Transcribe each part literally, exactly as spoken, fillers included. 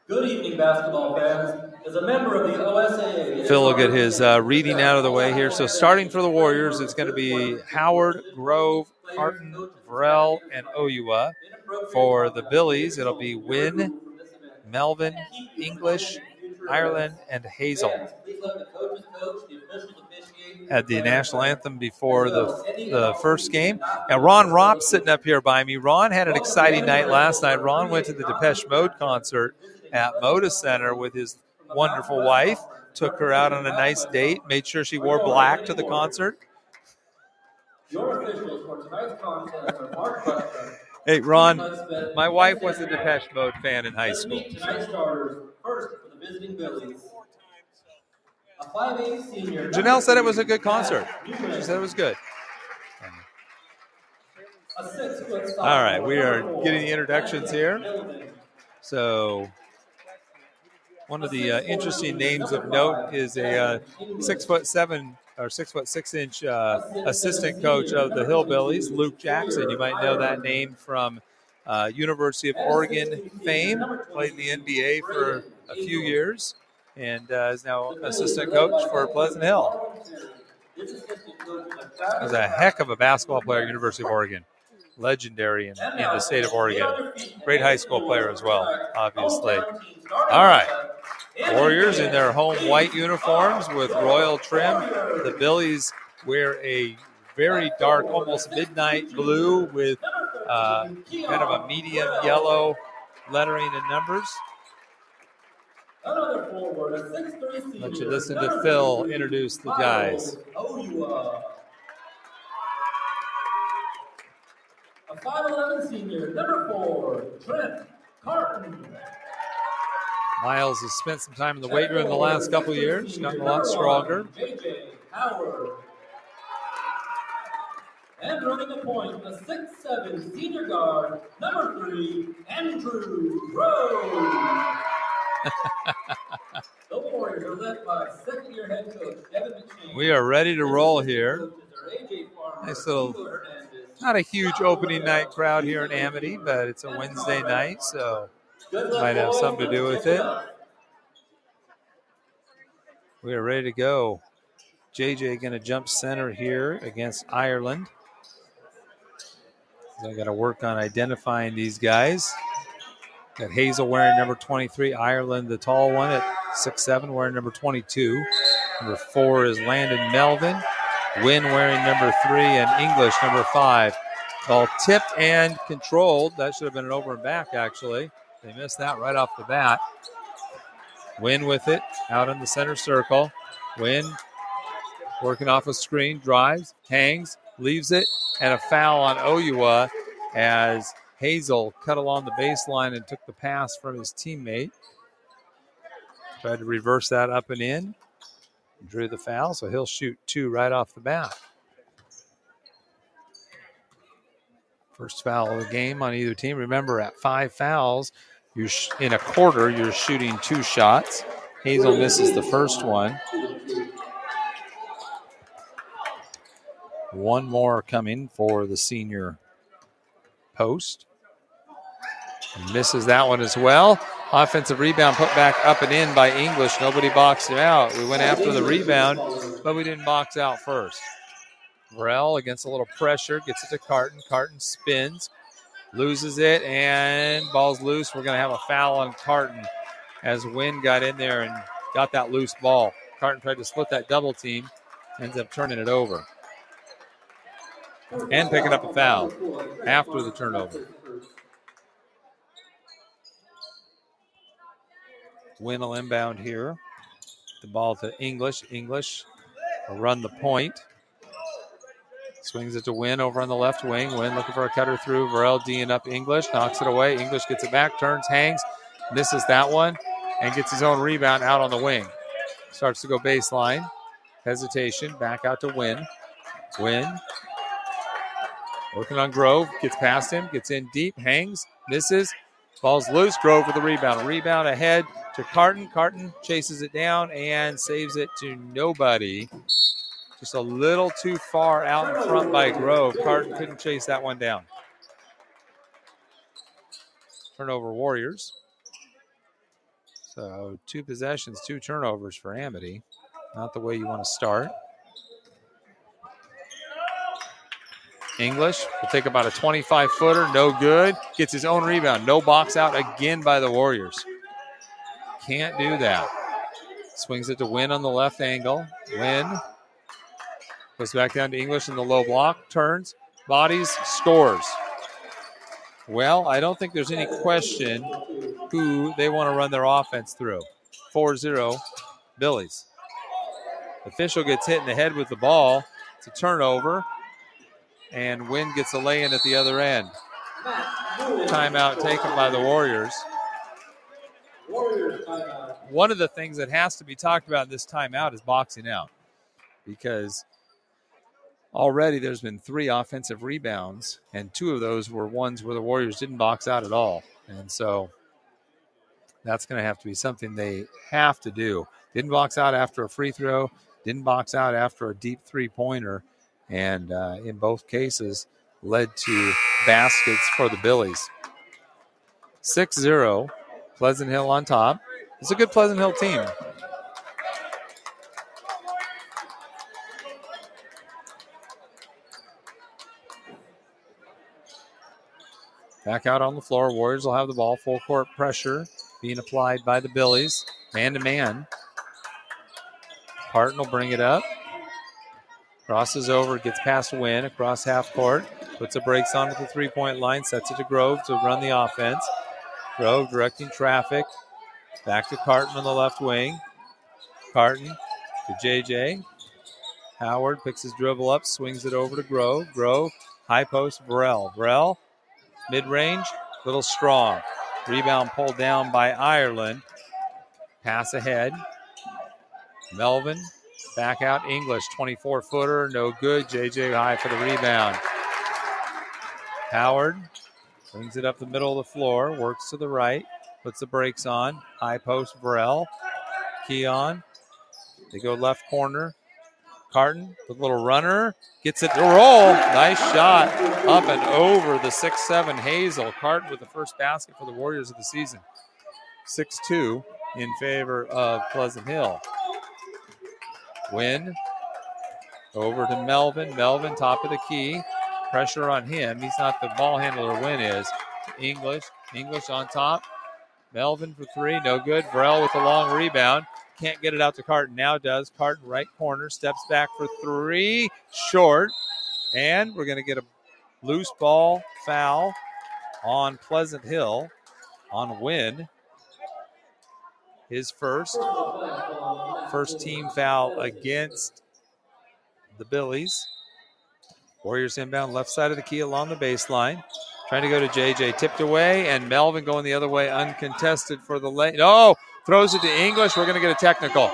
Good evening, basketball fans. As a member of the O S A A, Phil will get his uh, reading out of the way here. So starting for the Warriors, it's going to be Howard, Grove, Carton, Varel, and Oyua. For the Billies, it'll be Wynn, Melvin, English, Ireland, and Hazel. Had the national anthem before the the first game. And Ron Ropp sitting up here by me. Ron had an exciting night last night. Ron went to the Depeche Mode concert at Moda Center with his wonderful wife. Took her out on a nice date. Made sure she wore black to the concert. Your officials for tonight's contest are Mark Butler. Hey, Ron, my wife was a Depeche Mode fan in high school. Tonight's starters, first for the visiting Billies. A five eight senior. Janelle said it was a good concert. She said it was good. All right, we are getting the introductions here. So one of the uh, interesting names of note is a uh, six foot seven or six foot six inch uh, assistant coach of the Hillbillies, Luke Jackson. You might know that name from uh, University of Oregon fame. Played in the N B A for a few years and uh, is now assistant coach for Pleasant Hill. Was a heck of a basketball player at University of Oregon. Legendary in, in the state of Oregon. Great high school player as well, obviously. All right. Warriors in their home white uniforms with royal trim. The Billies wear a very dark, almost midnight blue with uh, kind of a medium yellow lettering and numbers. Let you listen to Phil introduce the guys. A five eleven senior, number four, Trent Carton. Miles has spent some time in the weight room the last couple of years, gotten a lot stronger. J J Howard. And running the point, a six seven senior guard, number three, Andrew Grove. The Warriors are led by second-year head coach Devin McShane. We are ready to roll here. Nice little, not a huge opening night crowd here in Amity, but it's a Wednesday night, so might have something to do with it. We are ready to go. J J going to jump center here against Ireland. So I got to work on identifying these guys. Got Hazel wearing number twenty-three. Ireland, the tall one at six seven, wearing number twenty-two. Number four is Landon Melvin. Wynn wearing number three, and English number five. Ball tipped and controlled. That should have been an over and back, actually. They missed that right off the bat. Wynn with it, out in the center circle. Wynn working off a screen, drives, hangs, leaves it, and a foul on Oyua as Hazel cut along the baseline and took the pass from his teammate. Tried to reverse that up and in. Drew the foul, so he'll shoot two right off the bat. First foul of the game on either team. Remember, at five fouls, you're sh- in a quarter, you're shooting two shots. Hazel misses the first one. One more coming for the senior post. Misses that one as well. Offensive rebound put back up and in by English. Nobody boxed him out. We went after the rebound, but we didn't box out first. Varel against a little pressure, gets it to Carton. Carton spins, loses it, and ball's loose. We're going to have a foul on Carton as Wynn got in there and got that loose ball. Carton tried to split that double team, ends up turning it over. And picking up a foul after the turnover. Wynn will inbound here. The ball to English. English will run the point. Swings it to Wynn over on the left wing. Wynn looking for a cutter through. Varel D'ing up English. Knocks it away. English gets it back. Turns, hangs. Misses that one. And gets his own rebound out on the wing. Starts to go baseline. Hesitation. Back out to Wynn. Wynn. Working on Grove. Gets past him. Gets in deep. Hangs. Misses. Ball's loose. Grove with the rebound. Rebound ahead to Carton. Carton chases it down and saves it to nobody. Just a little too far out in front by Grove. Carton couldn't chase that one down. Turnover Warriors. So two possessions, two turnovers for Amity. Not the way you want to start. English will take about a twenty-five footer. No good. Gets his own rebound. No box out again by the Warriors. Can't do that. Swings it to Wynn on the left angle. Wynn goes back down to English in the low block. Turns. Bodies. Scores. Well, I don't think there's any question who they want to run their offense through. four zero Billies. The official gets hit in the head with the ball. It's a turnover. And Wynn gets a lay-in at the other end. Timeout taken by the Warriors. One of the things that has to be talked about in this timeout is boxing out, because already there's been three offensive rebounds, and two of those were ones where the Warriors didn't box out at all. And so that's going to have to be something they have to do. Didn't box out after a free throw, didn't box out after a deep three-pointer, and uh, in both cases led to baskets for the Billies. six zero, Pleasant Hill on top. It's a good Pleasant Hill team. Back out on the floor. Warriors will have the ball. Full court pressure being applied by the Billies. Man-to-man. Parton will bring it up. Crosses over, gets past Wynn across half court. Puts the brakes on at the three-point line. Sets it to Grove to run the offense. Grove directing traffic. Back to Carton on the left wing. Carton to J J. Howard picks his dribble up, swings it over to Grove. Grove, high post, Burrell. Burrell, mid-range, little strong. Rebound pulled down by Ireland. Pass ahead. Melvin, back out. English, twenty-four footer, no good. J J high for the rebound. Howard brings it up the middle of the floor, works to the right, puts the brakes on. High post, Burrell. Keon, they go left corner. Carton, the little runner, gets it to roll. Nice shot up and over the six seven Hazel. Carton with the first basket for the Warriors of the season. six two in favor of Pleasant Hill. Wynn over to Melvin. Melvin, top of the key. Pressure on him. He's not the ball handler, Wynn is. English. English on top. Melvin for three. No good. Burrell with a long rebound. Can't get it out to Carton. Now does. Carton right corner. Steps back for three. Short. And we're going to get a loose ball foul on Pleasant Hill on Wynn. His first. First team foul against the Billies. Warriors inbound left side of the key along the baseline. Trying to go to J J. Tipped away, and Melvin going the other way uncontested for the lane. No! Throws it to English. We're going to get a technical.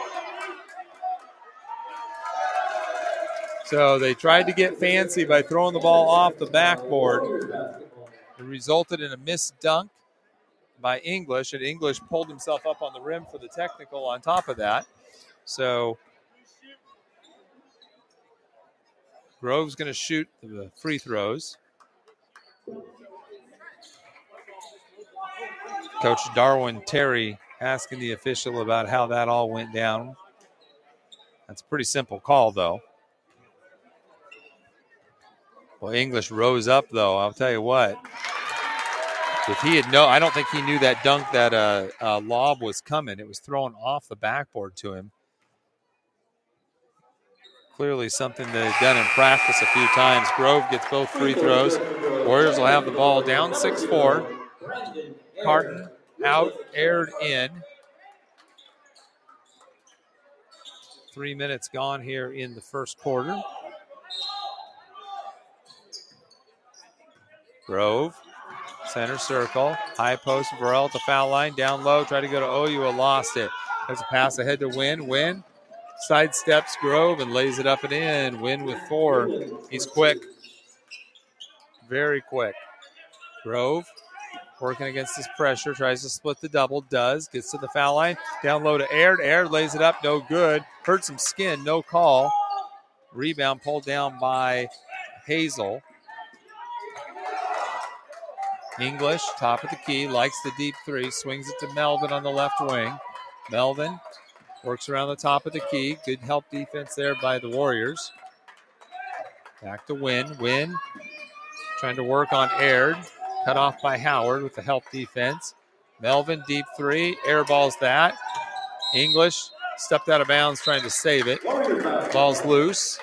So they tried to get fancy by throwing the ball off the backboard. It resulted in a missed dunk by English, and English pulled himself up on the rim for the technical on top of that. So Grove's going to shoot the free throws. Coach Darwin Terry asking the official about how that all went down. That's a pretty simple call, though. Well, English rose up, though. I'll tell you what. If he had no, I don't think he knew that dunk, that uh, uh, lob was coming. It was thrown off the backboard to him. Clearly something that he's done in practice a few times. Grove gets both free throws. Warriors will have the ball down six four. Carton out, aired in. Three minutes gone here in the first quarter. Grove, center circle, high post, Burrell at the foul line, down low, try to go to Oyua, lost it. There's a pass ahead to Wynn. Wynn sidesteps Grove and lays it up and in. Wynn with four. He's quick. Very quick. Grove working against this pressure, tries to split the double, does, gets to the foul line, down low to Aird. Aird lays it up, no good. Hurt some skin, no call. Rebound pulled down by Hazel. English, top of the key, likes the deep three, swings it to Melvin on the left wing. Melvin works around the top of the key. Good help defense there by the Warriors. Back to Wynn. Wynn trying to work on Aird. Cut off by Howard with the help defense. Melvin, deep three, airballs that. English stepped out of bounds trying to save it. Ball's loose.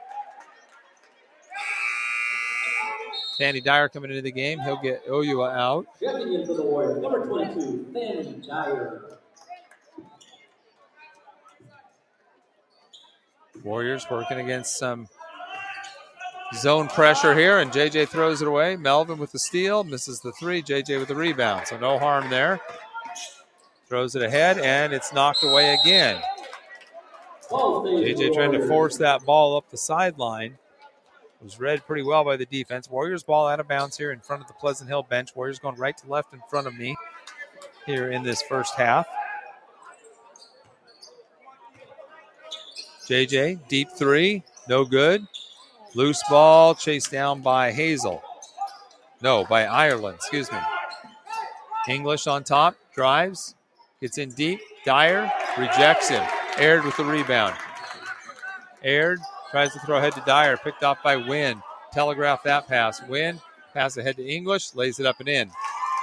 Danny Dyer coming into the game. He'll get O U A out. Checking in for the Warriors, number twenty-two, Danny Dyer. Warriors working against some zone pressure here, and J J throws it away. Melvin with the steal, misses the three. J J with the rebound, so no harm there. Throws it ahead, and it's knocked away again. J J trying to force that ball up the sideline. It was read pretty well by the defense. Warriors ball out of bounds here in front of the Pleasant Hill bench. Warriors going right to left in front of me here in this first half. J J, deep three, no good. Loose ball, chased down by Hazel. No, by Ireland, excuse me. English on top, drives, gets in deep. Dyer rejects him. Aird with the rebound. Aird tries to throw ahead to Dyer, picked off by Wynn. Telegraph that pass. Wynn, pass ahead to English, lays it up and in.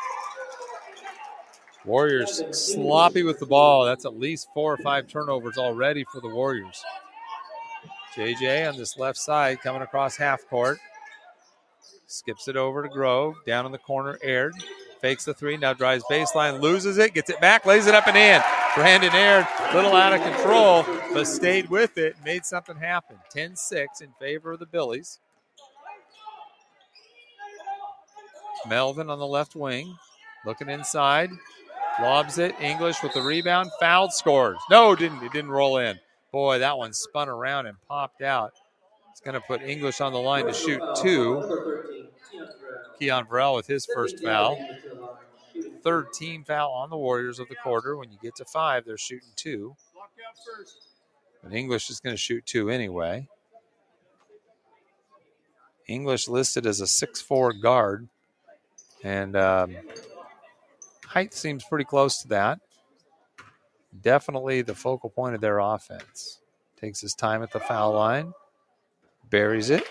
Warriors sloppy with the ball. That's at least four or five turnovers already for the Warriors. J J on this left side coming across half court. Skips it over to Grove. Down in the corner, Aird. Fakes the three, now drives baseline, loses it, gets it back, lays it up and in. Brandon Aird, little out of control, but stayed with it, made something happen. ten six in favor of the Billies. Melvin on the left wing, looking inside, lobs it. English with the rebound, fouled, scores. No, didn't it didn't roll in. Boy, that one spun around and popped out. It's going to put English on the line to shoot two. Keon Varell with his first foul. Third team foul on the Warriors of the quarter. When you get to five, they're shooting two. But English is going to shoot two anyway. English listed as a six four guard. And um, height seems pretty close to that. Definitely the focal point of their offense. Takes his time at the foul line. Buries it.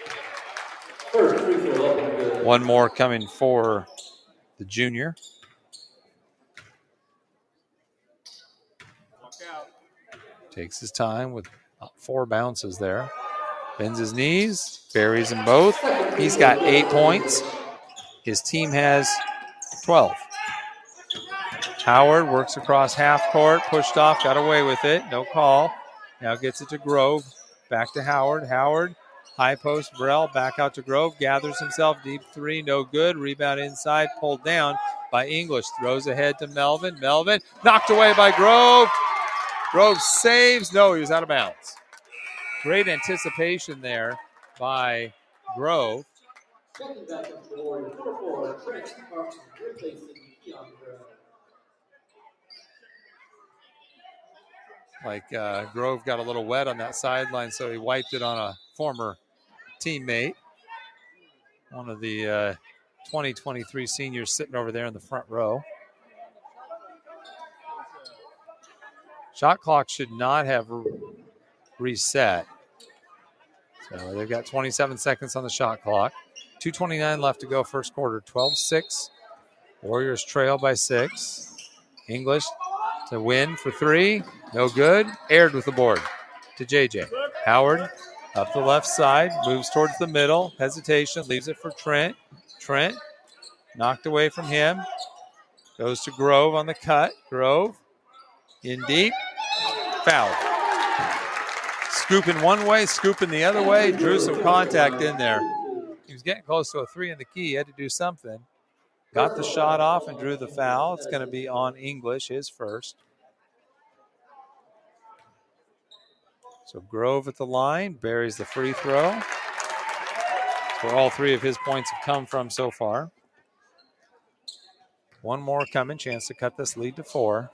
One more coming for the junior. Takes his time with four bounces there. Bends his knees, buries them both. He's got eight points. His team has twelve. Howard works across half court, pushed off, got away with it. No call. Now gets it to Grove. Back to Howard. Howard, high post, Burrell, back out to Grove. Gathers himself, deep three, no good. Rebound inside, pulled down by English. Throws ahead to Melvin. Melvin, knocked away by Grove. Grove saves. No, he was out of bounds. Great anticipation there by Grove. Like uh, Grove got a little wet on that sideline, so he wiped it on a former teammate. One of the uh, twenty twenty-three seniors sitting over there in the front row. Shot clock should not have re- reset. So they've got twenty-seven seconds on the shot clock. two twenty-nine left to go first quarter. twelve six. Warriors trail by six. English to Win for three. No good. Aird with the board to J J. Howard up the left side. Moves towards the middle. Hesitation. Leaves it for Trent. Trent knocked away from him. Goes to Grove on the cut. Grove in deep. Foul. Scooping one way, scooping the other way. Drew some contact in there. He was getting close to a three in the key. He had to do something. Got the shot off and drew the foul. It's going to be on English, his first. So Grove at the line, buries the free throw. That's where all three of his points have come from so far. One more coming, chance to cut this lead to four.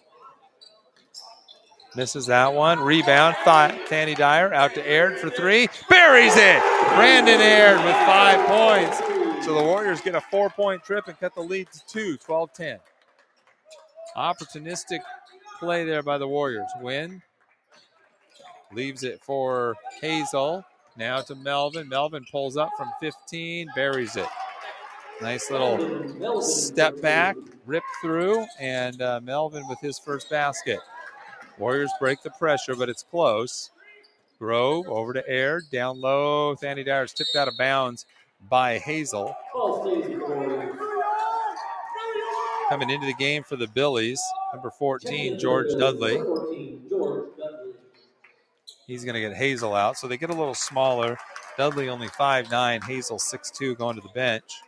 Misses that one. Rebound. Danny Dyer out to Aird for three. Buries it. Brandon Aird with five points. So the Warriors get a four-point trip and cut the lead to two, twelve ten. Opportunistic play there by the Warriors. Win. Leaves it for Hazel. Now to Melvin. Melvin pulls up from fifteen, buries it. Nice little step back, rip through, and uh, Melvin with his first basket. Warriors break the pressure, but it's close. Grove over to Air, down low. Fanny Dyer's tipped out of bounds by Hazel. Coming into the game for the Billies, number fourteen, George Dudley. He's going to get Hazel out, so they get a little smaller. Dudley only five nine, Hazel six two going to the bench.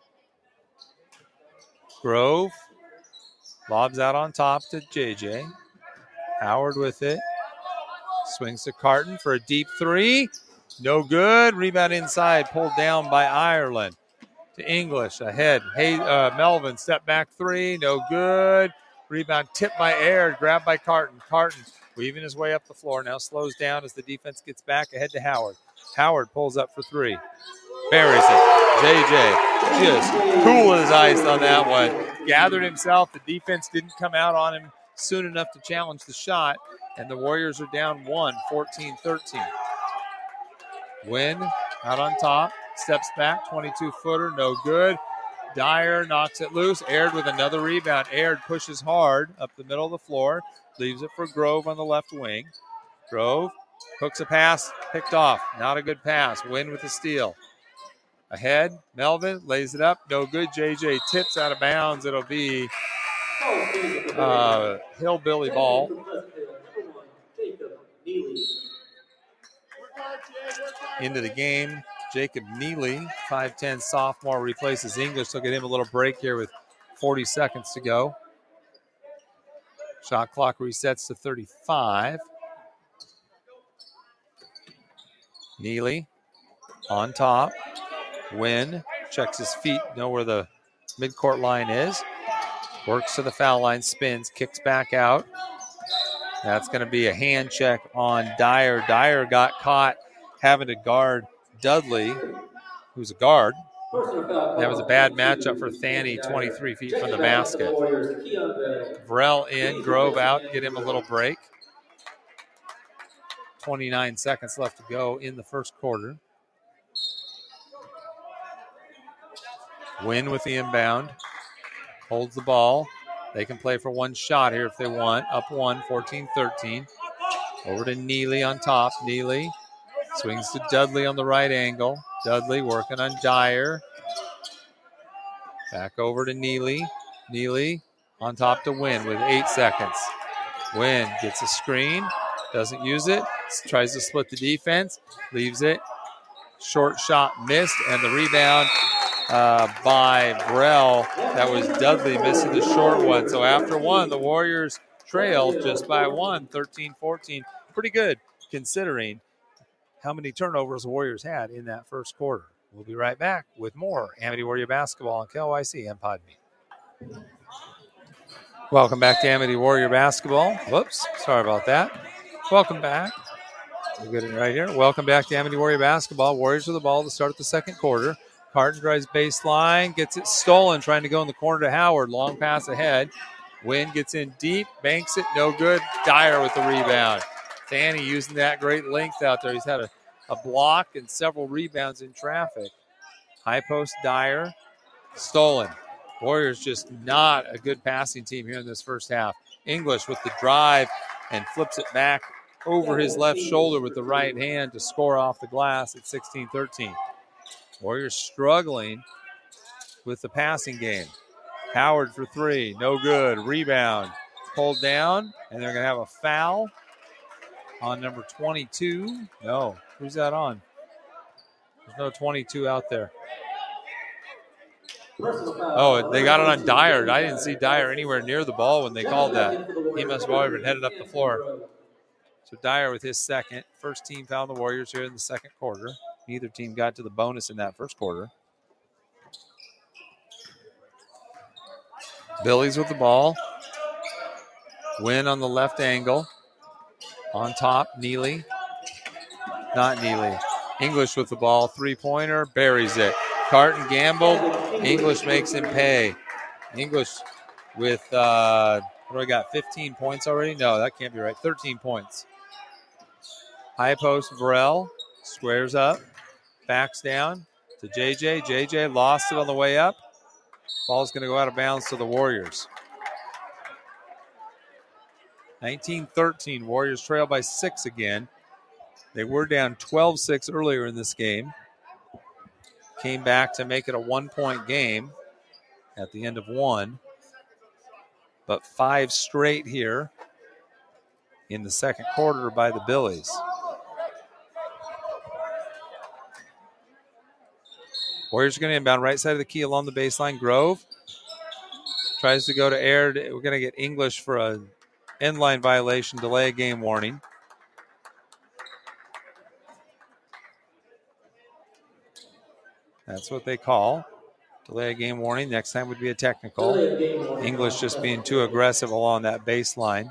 Grove lobs out on top to J J. Howard with it. Swings to Carton for a deep three. No good. Rebound inside, pulled down by Ireland. To English, ahead. Hey, uh, Melvin, step back three. No good. Rebound tipped by Air, grabbed by Carton. Carton weaving his way up the floor. Now slows down as the defense gets back ahead to Howard. Howard pulls up for three. Buries it. J J just cool as ice on that one. Gathered himself. The defense didn't come out on him soon enough to challenge the shot. And the Warriors are down one, fourteen thirteen. Win out on top. Steps back, twenty-two footer, no good. Dyer knocks it loose. Aird with another rebound. Aird pushes hard up the middle of the floor. Leaves it for Grove on the left wing. Grove hooks a pass, picked off. Not a good pass. Win with the steal. Ahead, Melvin lays it up. No good. J J tips out of bounds. It'll be uh, Hillbilly ball. Into the game, Jacob Neely, five ten sophomore, replaces English. They'll get him a little break here with forty seconds to go. Shot clock resets to thirty-five. Neely on top. Win, checks his feet, know where the midcourt line is. Works to the foul line, spins, kicks back out. That's going to be a hand check on Dyer. Dyer got caught having to guard Dudley, who's a guard. That was a bad matchup for Thany, twenty-three feet from the basket. Varel in, Grove out, get him a little break. twenty-nine seconds left to go in the first quarter. Win with the inbound. Holds the ball. They can play for one shot here if they want. Up one, fourteen thirteen. Over to Neely on top. Neely swings to Dudley on the right angle. Dudley working on Dyer. Back over to Neely. Neely on top to Win with eight seconds. Win gets a screen. Doesn't use it. Tries to split the defense. Leaves it. Short shot missed. And the rebound uh, by Brell. That was Dudley missing the short one. So after one, the Warriors trailed just by one, thirteen fourteen. Pretty good considering how many turnovers the Warriors had in that first quarter. We'll be right back with more Amity Warrior basketball on K L Y C and Podbean. Welcome back to Amity Warrior basketball. Whoops, sorry about that. Welcome back. We'll get it right here. Welcome back to Amity Warrior basketball. Warriors with the ball to start the second quarter. Carton drives baseline, gets it stolen, trying to go in the corner to Howard. Long pass ahead. Win gets in deep, banks it, no good. Dyer with the rebound. Thany using that great length out there. He's had a, a block and several rebounds in traffic. High post Dyer, stolen. Warriors just not a good passing team here in this first half. English with the drive and flips it back over his left shoulder with the right hand to score off the glass at sixteen thirteen. Warriors struggling with the passing game. Howard for three, no good. Rebound, pulled down, and they're going to have a foul on number twenty-two. No, who's that on? There's no twenty-two out there. Oh, they got it on Dyer. I didn't see Dyer anywhere near the ball when they called that. He must have already been headed up the floor. So Dyer with his second. First team foul the Warriors here in the second quarter. Neither team got to the bonus in that first quarter. Billy's with the ball. Win on the left angle. On top, Neely. Not Neely. English with the ball. Three-pointer. Buries it. Carton gambled. English makes him pay. English with, uh, what do I got, fifteen points already? No, that can't be right. thirteen points. High post, Varel squares up, backs down to J J. J J lost it on the way up. Ball's going to go out of bounds to the Warriors. nineteen thirteen, Warriors trail by six again. They were down twelve six earlier in this game. Came back to make it a one-point game at the end of one. But five straight here in the second quarter by the Billies. Warriors are going to inbound right side of the key along the baseline. Grove tries to go to Aird. We're going to get English for a end line violation, delay a game warning. That's what they call. Delay a game warning. Next time would be a technical. English just being too aggressive along that baseline.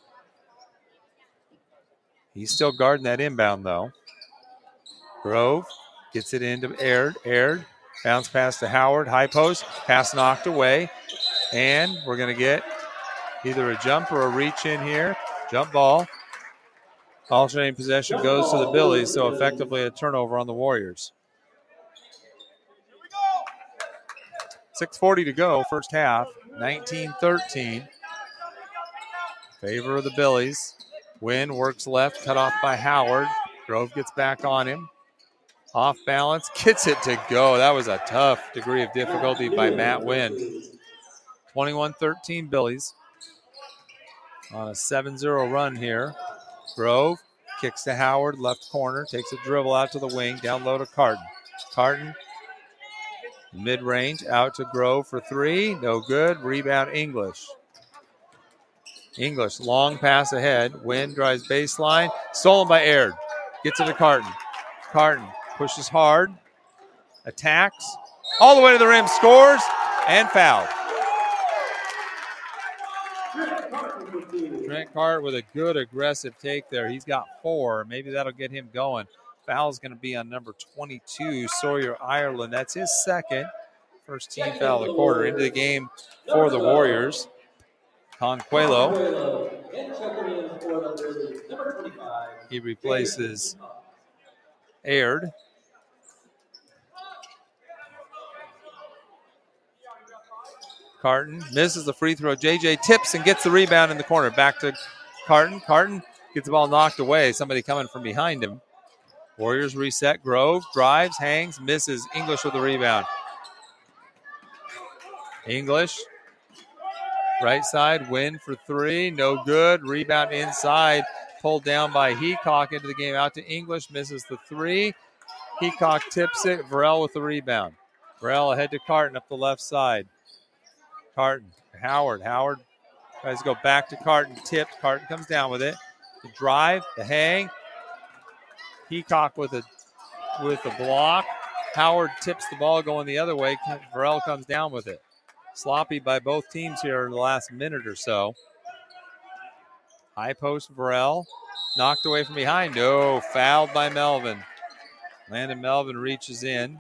He's still guarding that inbound, though. Grove gets it into Aird. Aird bounce pass to Howard. High post. Pass knocked away. And we're going to get either a jump or a reach in here. Jump ball. Alternating possession goes to the Billies, so effectively a turnover on the Warriors. six forty to go, first half. nineteen thirteen. Favor of the Billies. Wynn works left, cut off by Howard. Grove gets back on him. Off balance, gets it to go. That was a tough degree of difficulty by Matt Wynn. twenty-one thirteen Billies on a seven zero run here. Grove kicks to Howard, left corner, takes a dribble out to the wing, down low to Carton. Carton, mid-range, out to Grove for three. No good. Rebound, English. English, long pass ahead. Wynn drives baseline. Stolen by Aird. Gets it to Carton. Carton pushes hard. Attacks. All the way to the rim. Scores and fouled. Trent Cart with a good aggressive take there. He's got four. Maybe that'll get him going. Foul's going to be on number twenty-two, Sawyer Ireland. That's his second. First team foul of the quarter. Into the game for the Warriors. Conquelo. He replaces Aird. Carton misses the free throw. J J tips and gets the rebound in the corner. Back to Carton. Carton gets the ball knocked away. Somebody coming from behind him. Warriors reset. Grove drives, hangs, misses. English with the rebound. English. Right side, Wynn for three. No good. Rebound inside. Pulled down by Heacock into the game. Out to English. Misses the three. Heacock tips it. Varel with the rebound. Varel ahead to Carton up the left side. Carton. Howard. Howard tries to go back to Carton. Tipped. Carton comes down with it. The drive. The hang. Heacock with a with a block. Howard tips the ball going the other way. Varel comes down with it. Sloppy by both teams here in the last minute or so. High post Varel. Knocked away from behind. No, fouled by Melvin. Landon Melvin reaches in.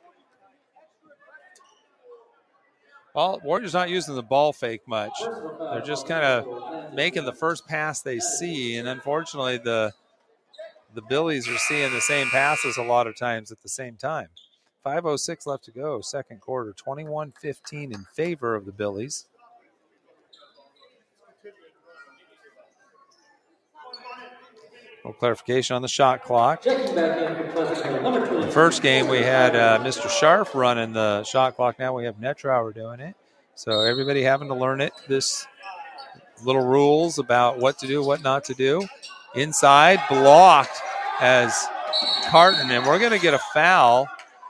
Well, Warriors not using the ball fake much. They're just kind of making the first pass they see, and unfortunately the the Billies are seeing the same passes a lot of times at the same time. five oh six left to go, second quarter. twenty-one fifteen in favor of the Billies. A little clarification on the shot clock. The first game we had uh, Mister Sharp running the shot clock. Now we have Netrauer doing it. So everybody having to learn it. This little rules about what to do, what not to do. Inside, blocked as Carton, and we're going to get a foul.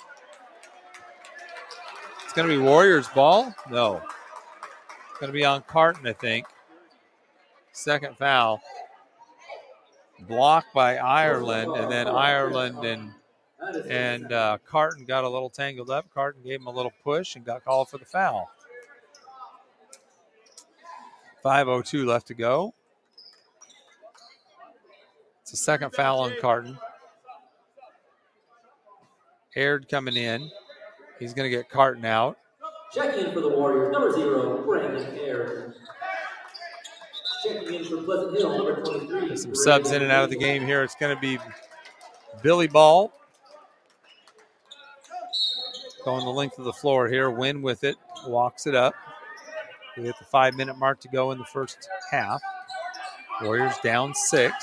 It's going to be Warriors ball? No. It's going to be on Carton, I think. Second foul. Blocked by Ireland, and then Ireland and and uh, Carton got a little tangled up. Carton gave him a little push and got called for the foul. five oh two left to go. It's a second foul on Carton. Aird coming in. He's going to get Carton out. Checking in for the Warriors, number zero, Brandon Ayers. Checking in for Pleasant Hill, number twenty-three. There's some subs in and out of the game here. It's going to be Billy Ball going the length of the floor here. Win with it, walks it up. We hit the five-minute mark to go in the first half. Warriors down six.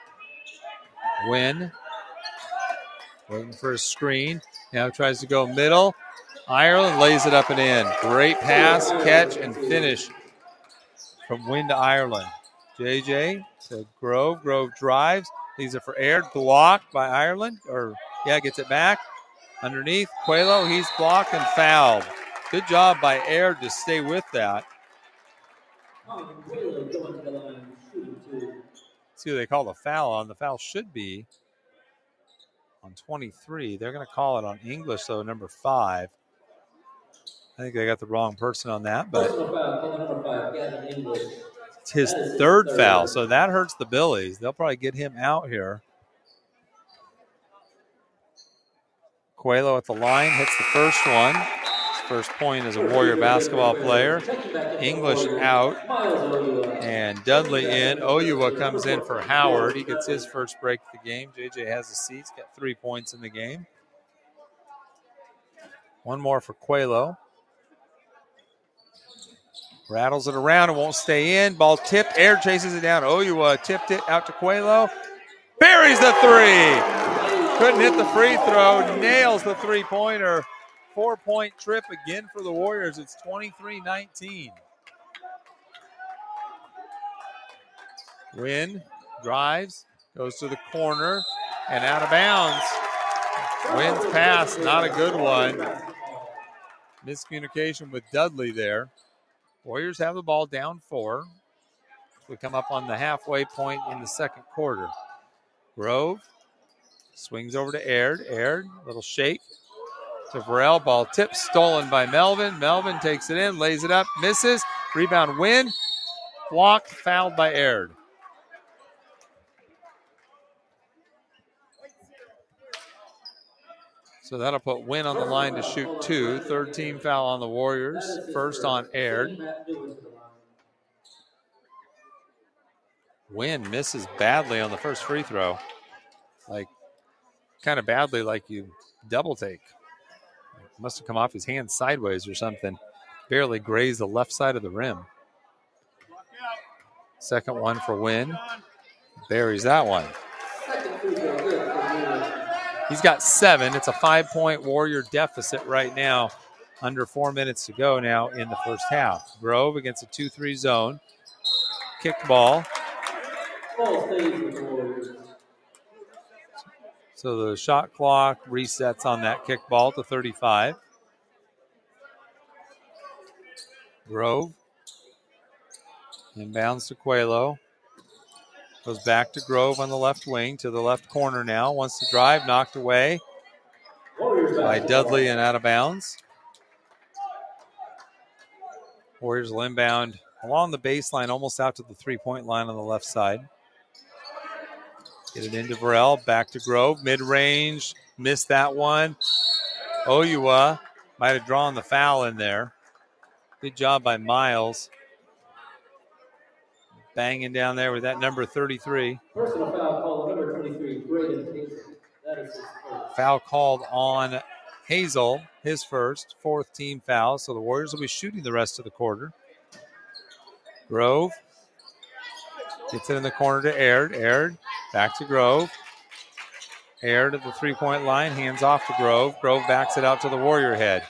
Win. Waiting for a screen. Now tries to go middle. Ireland lays it up and in. Great pass, catch, and finish from Win to Ireland. J J to Grove. Grove drives. Leaves it for Aird. Blocked by Ireland. Or, yeah, gets it back. Underneath. Coelho, he's blocked and fouled. Good job by Aird to stay with that. See who they call the foul on. The foul should be on twenty-three. They're going to call it on English, though, number five. I think they got the wrong person on that, but it's his third foul, so that hurts the Billies. They'll probably get him out here. Coelho at the line, hits the first one. His first point as a Warrior basketball player. English out, and Dudley in. Oyuwa comes in for Howard. He gets his first break of the game. J J has a seat. He's got three points in the game. One more for Coelho. Rattles it around and won't stay in. Ball tipped. Aird chases it down. Oyuwa tipped it out to Coelho. Buries the three. Couldn't hit the free throw. Nails the three-pointer. Four-point trip again for the Warriors. It's twenty-three nineteen. Win drives, goes to the corner, and out of bounds. Win's pass, not a good one. Miscommunication with Dudley there. Warriors have the ball down four. We come up on the halfway point in the second quarter. Grove swings over to Aird. Aird, little shake to Varel. Ball tipped, stolen by Melvin. Melvin takes it in, lays it up, misses. Rebound Win. Blocked, fouled by Aird. So that'll put Win on the line to shoot two. Third team foul on the Warriors. First on Aird. Win misses badly on the first free throw. Like, kind of badly like you double take. Must have come off his hand sideways or something. Barely grazed the left side of the rim. Second one for Win. Buries that one. He's got seven. It's a five-point Warrior deficit right now. Under four minutes to go now in the first half. Grove against a two three zone. Kick ball. So the shot clock resets on that kick ball to thirty-five. Grove. Inbounds to Coelho. Goes back to Grove on the left wing, to the left corner now. Wants to drive, knocked away by Dudley and out of bounds. Warriors will inbound along the baseline, almost out to the three-point line on the left side. Get it into Varel, back to Grove. Mid-range, missed that one. Oyuwa might have drawn the foul in there. Good job by Miles. Banging down there with that number thirty-three. Personal foul called number twenty-three, Braden Hazel. That is his first. Foul called on Hazel, his first, fourth team foul. So the Warriors will be shooting the rest of the quarter. Grove gets it in the corner to Aird. Aird back to Grove. Aird at the three-point line, hands off to Grove. Grove backs it out to the Warrior head.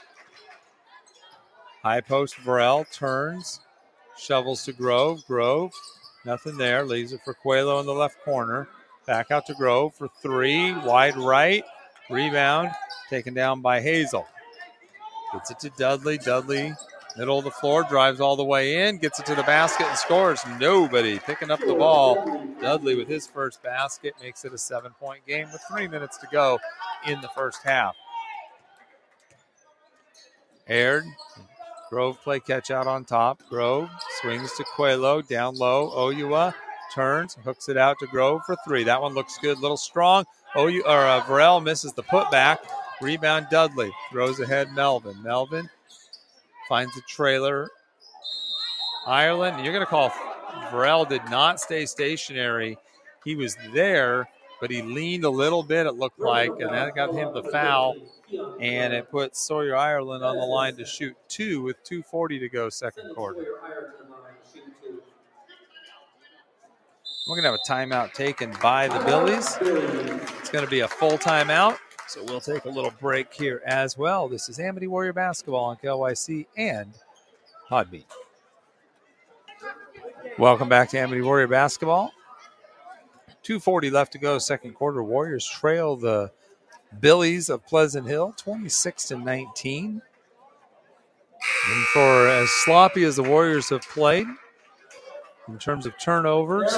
High post Varel turns, shovels to Grove. Grove, nothing there. Leaves it for Coelho in the left corner. Back out to Grove for three. Wide right. Rebound taken down by Hazel. Gets it to Dudley. Dudley, middle of the floor, drives all the way in. Gets it to the basket and scores. Nobody picking up the ball. Dudley with his first basket makes it a seven-point game with three minutes to go in the first half. Aird. Grove play catch out on top. Grove swings to Coelho, down low. Oyuwa turns, hooks it out to Grove for three. That one looks good, little strong. Oyu, or uh, Varel misses the putback. Rebound Dudley. Throws ahead Melvin. Melvin finds the trailer. Ireland, you're going to call Varel did not stay stationary. He was there, but he leaned a little bit, it looked like, and that got him the foul. And it put Sawyer Ireland on the line to shoot two with two forty to go second quarter. We're going to have a timeout taken by the Billies. It's going to be a full timeout, so we'll take a little break here as well. This is Amity Warrior Basketball on K L Y C and Podbean. Welcome back to Amity Warrior Basketball. two forty left to go second quarter. Warriors trail the Billies of Pleasant Hill twenty-six to nineteen. And for as sloppy as the Warriors have played in terms of turnovers,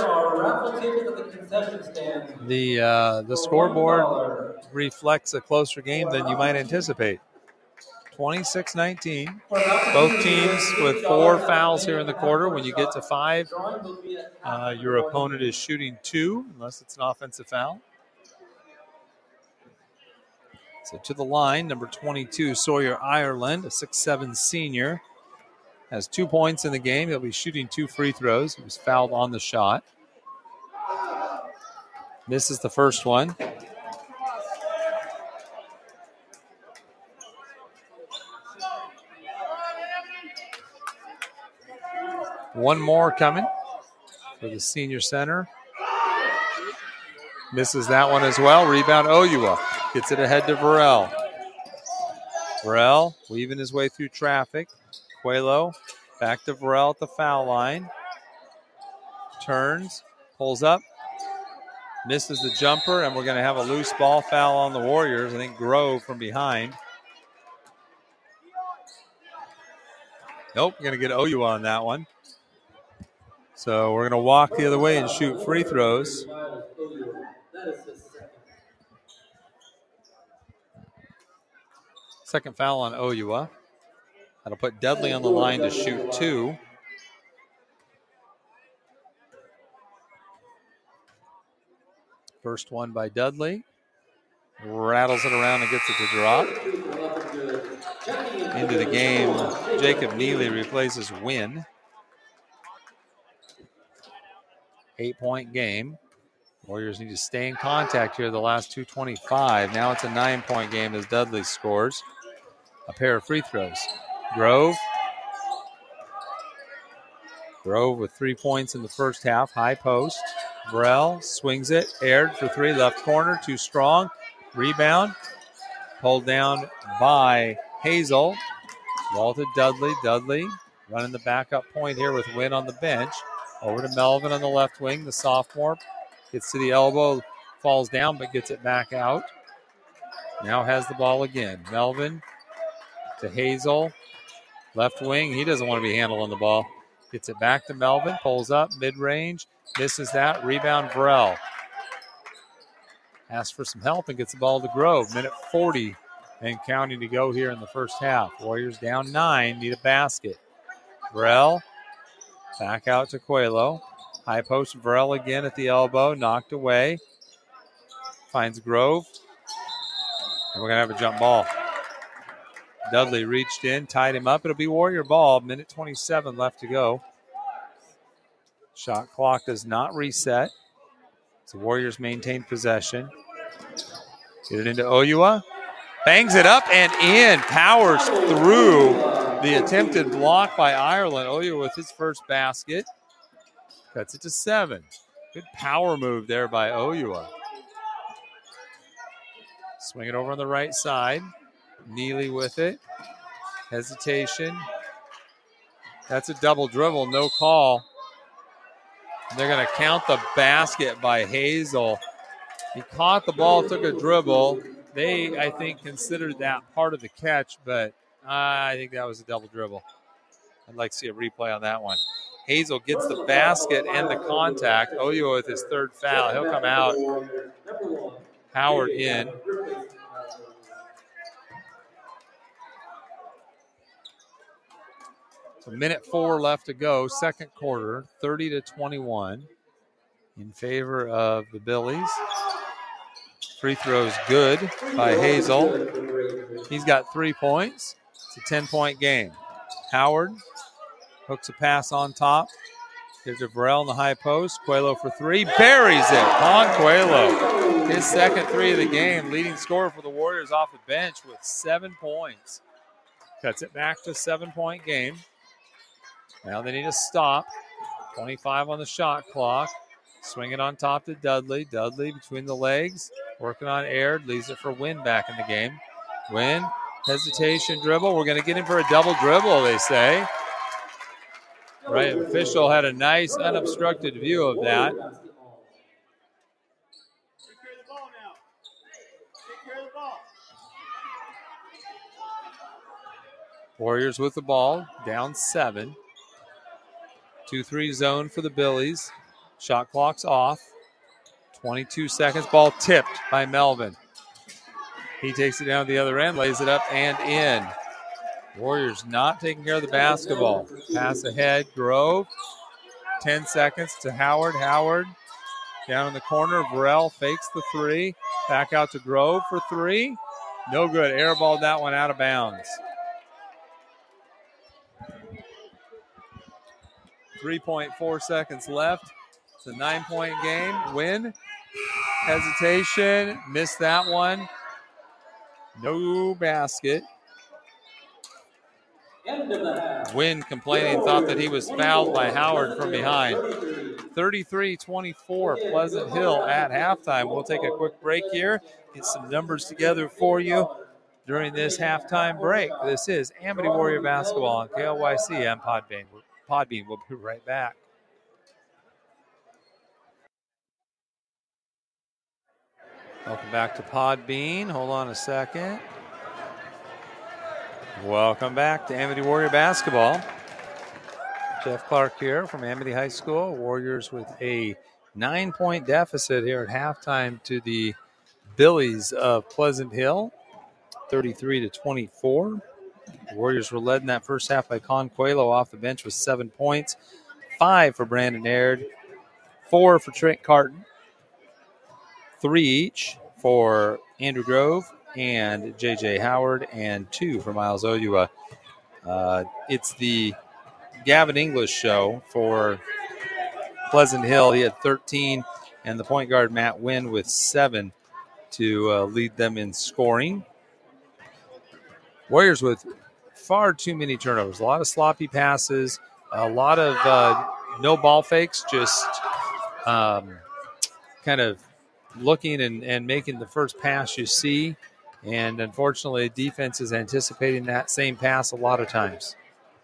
the uh, the scoreboard reflects a closer game than you might anticipate. twenty-six nineteen. Both teams with four fouls here in the quarter. When you get to five, uh, your opponent is shooting two, unless it's an offensive foul. So to the line, number twenty-two, Sawyer Ireland, a six seven senior, has two points in the game. He'll be shooting two free throws. He was fouled on the shot. Misses the first one. One more coming for the senior center. Misses that one as well. Rebound Oyua. Gets it ahead to Varel. Varel weaving his way through traffic. Coelho back to Varel at the foul line. Turns, pulls up, misses the jumper, and we're going to have a loose ball foul on the Warriors. I think Grove from behind. Nope, going to get Oyua on that one. So we're going to walk the other way and shoot free throws. Second foul on Oyua. That'll put Dudley on the line to shoot two. First one by Dudley. Rattles it around and gets it to drop. Into the game, Jacob Neely replaces Wynn. Eight-point game. Warriors need to stay in contact here the last two twenty-five. Now it's a nine-point game as Dudley scores a pair of free throws. Grove. Grove with three points in the first half. High post. Varel swings it. Aired for three. Left corner. Too strong. Rebound. Pulled down by Hazel. Ball to Dudley. Dudley running the backup point here with Wynn on the bench. Over to Melvin on the left wing. The sophomore gets to the elbow. Falls down but gets it back out. Now has the ball again. Melvin to Hazel. Left wing. He doesn't want to be handling the ball. Gets it back to Melvin. Pulls up. Mid-range. Misses that. Rebound Varel. Asks for some help and gets the ball to Grove. Minute forty and counting to go here in the first half. Warriors down nine. Need a basket. Varel. Back out to Coelho. High post. Varel again at the elbow. Knocked away. Finds Grove. And we're going to have a jump ball. Dudley reached in, tied him up. It'll be Warrior ball. Minute twenty-seven left to go. Shot clock does not reset. So Warriors maintain possession. Get it into Oyua. Bangs it up and in. Powers through the attempted block by Ireland. Oyua with his first basket. Cuts it to seven. Good power move there by Oyua. Swing it over on the right side. Neely with it. Hesitation. That's a double dribble. No call. And they're going to count the basket by Hazel. He caught the ball, took a dribble. They, I think, considered that part of the catch, but uh, I think that was a double dribble. I'd like to see a replay on that one. Hazel gets the basket and the contact. Oyua with his third foul. He'll come out. Howard in. So minute four left to go, second quarter, thirty to twenty-one in favor of the Billies. Free throw's good by Hazel. He's got three points. It's a ten-point game. Howard hooks a pass on top. Gives to Burrell in the high post. Coelho for three. Buries it. Juan Coelho. His second three of the game. Leading scorer for the Warriors off the bench with seven points. Cuts it back to a seven-point game. Now they need a stop. twenty-five on the shot clock. Swing it on top to Dudley. Dudley between the legs. Working on Aird. Leaves it for Wynn back in the game. Wynn, hesitation dribble. We're going to get him for a double dribble, they say. Right, official had a nice unobstructed view of that. Warriors with the ball, down seven. two three zone for the Billies. Shot clock's off. twenty-two seconds, ball tipped by Melvin. He takes it down the other end, lays it up and in. Warriors not taking care of the basketball. Pass ahead, Grove. ten seconds to Howard. Howard down in the corner. Burrell fakes the three. Back out to Grove for three. No good. Airballed that one out of bounds. three point four seconds left. It's a nine-point game. Win. Hesitation. Missed that one. No basket. Wynn complaining, thought that he was fouled by Howard from behind. thirty-three twenty-four Pleasant Hill at halftime. We'll take a quick break here, get some numbers together for you during this halftime break. This is Amity Warrior Basketball on K L Y C and Podbean. Podbean. We'll be right back. Welcome back to Podbean. Hold on a second. Welcome back to Amity Warrior Basketball. Jeff Clark here from Amity High School. Warriors with a nine-point deficit here at halftime to the Billies of Pleasant Hill, thirty-three to twenty-four. The Warriors were led in that first half by Con Coelho off the bench with seven points, five for Brandon Aird, four for Trent Carton, three each for Andrew Grove and J J Howard, and two for Miles Oyua. Uh, it's the Gavin English show for Pleasant Hill. He had thirteen, and the point guard Matt Wynn with seven to uh, lead them in scoring. Warriors with far too many turnovers, a lot of sloppy passes, a lot of uh, no ball fakes, just um, kind of looking and, and making the first pass you see. And unfortunately, defense is anticipating that same pass a lot of times.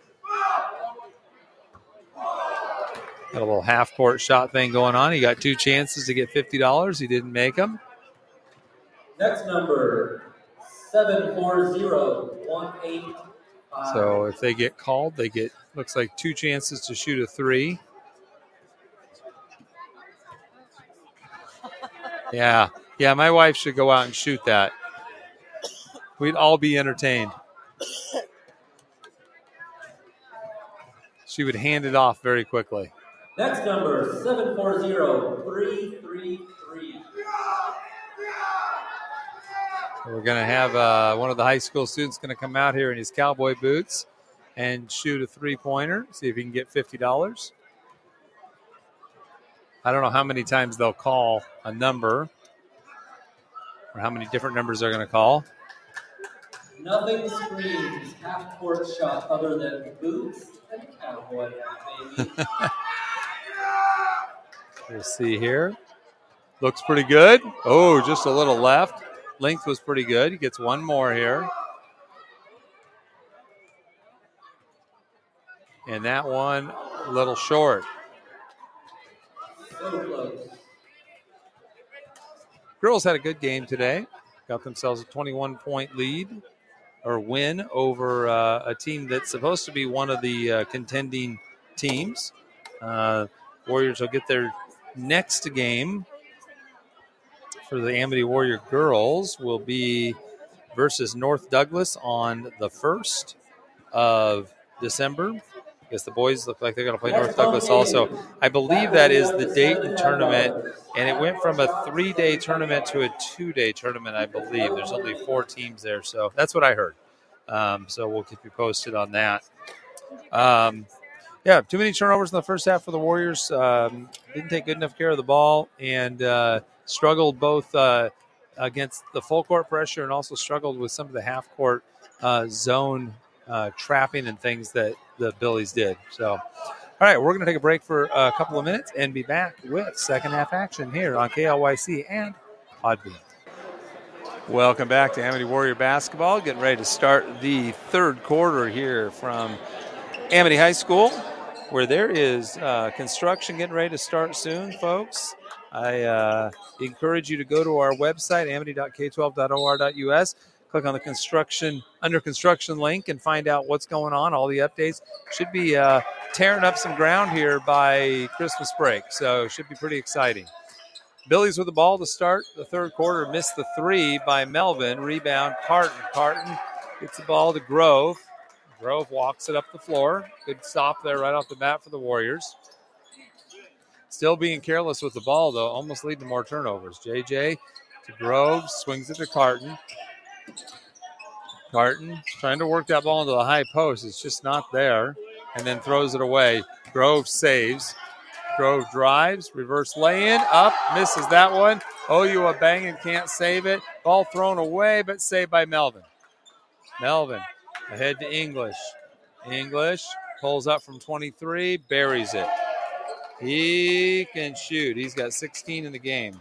Got a little half-court shot thing going on. He got two chances to get fifty dollars. He didn't make them. Next number, seven four zero one eight five. So if they get called, they get, looks like two chances to shoot a three. Yeah. Yeah, my wife should go out and shoot that. We'd all be entertained. She would hand it off very quickly. Next number, seven four zero three three three. We're going to have uh, one of the high school students going to come out here in his cowboy boots and shoot a three-pointer, see if he can get fifty dollars. I don't know how many times they'll call a number or how many different numbers they're going to call. Nothing screams half-court shot other than boots and cowboy hat, baby. We'll see here. Looks pretty good. Oh, just a little left. Length was pretty good. He gets one more here. And that one a little short. So close. Girls had a good game today. Got themselves a twenty-one point lead or win over uh, a team that's supposed to be one of the uh, contending teams. Uh, Warriors will get their next game for the Amity Warrior girls will be versus North Douglas on the first of December. I guess the boys look like they're going to play North Douglas also. I believe that is the Dayton tournament, and it went from a three-day tournament to a two-day tournament, I believe. There's only four teams there, so that's what I heard. Um, so we'll keep you posted on that. Um, yeah, too many turnovers in the first half for the Warriors. Um, didn't take good enough care of the ball and uh, struggled both uh, against the full court pressure and also struggled with some of the half-court uh, zone uh, trapping and things that the Billies did. So, all right, we're going to take a break for a couple of minutes and be back with second half action here on K L Y C and Podbean. Welcome back to Amity Warrior basketball. Getting ready to start the third quarter here from Amity High School, where there is uh, construction getting ready to start soon, folks. I uh, encourage you to go to our website, amity dot k twelve dot o r dot u s. Click on the construction under construction link and find out what's going on. All the updates should be uh, tearing up some ground here by Christmas break, so should be pretty exciting. Billies with the ball to start the third quarter. Missed the three by Melvin. Rebound, Carton. Carton gets the ball to Grove. Grove walks it up the floor. Good stop there right off the bat for the Warriors. Still being careless with the ball, though, almost leading to more turnovers. J J to Grove, swings it to Carton. Carton trying to work that ball into the high post. It's just not there, and then throws it away. Grove saves. Grove drives, reverse lay-in, up, misses that one. O U a banging, can't save it. Ball thrown away, but saved by Melvin. Melvin ahead to English. English pulls up from twenty-three, buries it. He can shoot. He's got sixteen in the game.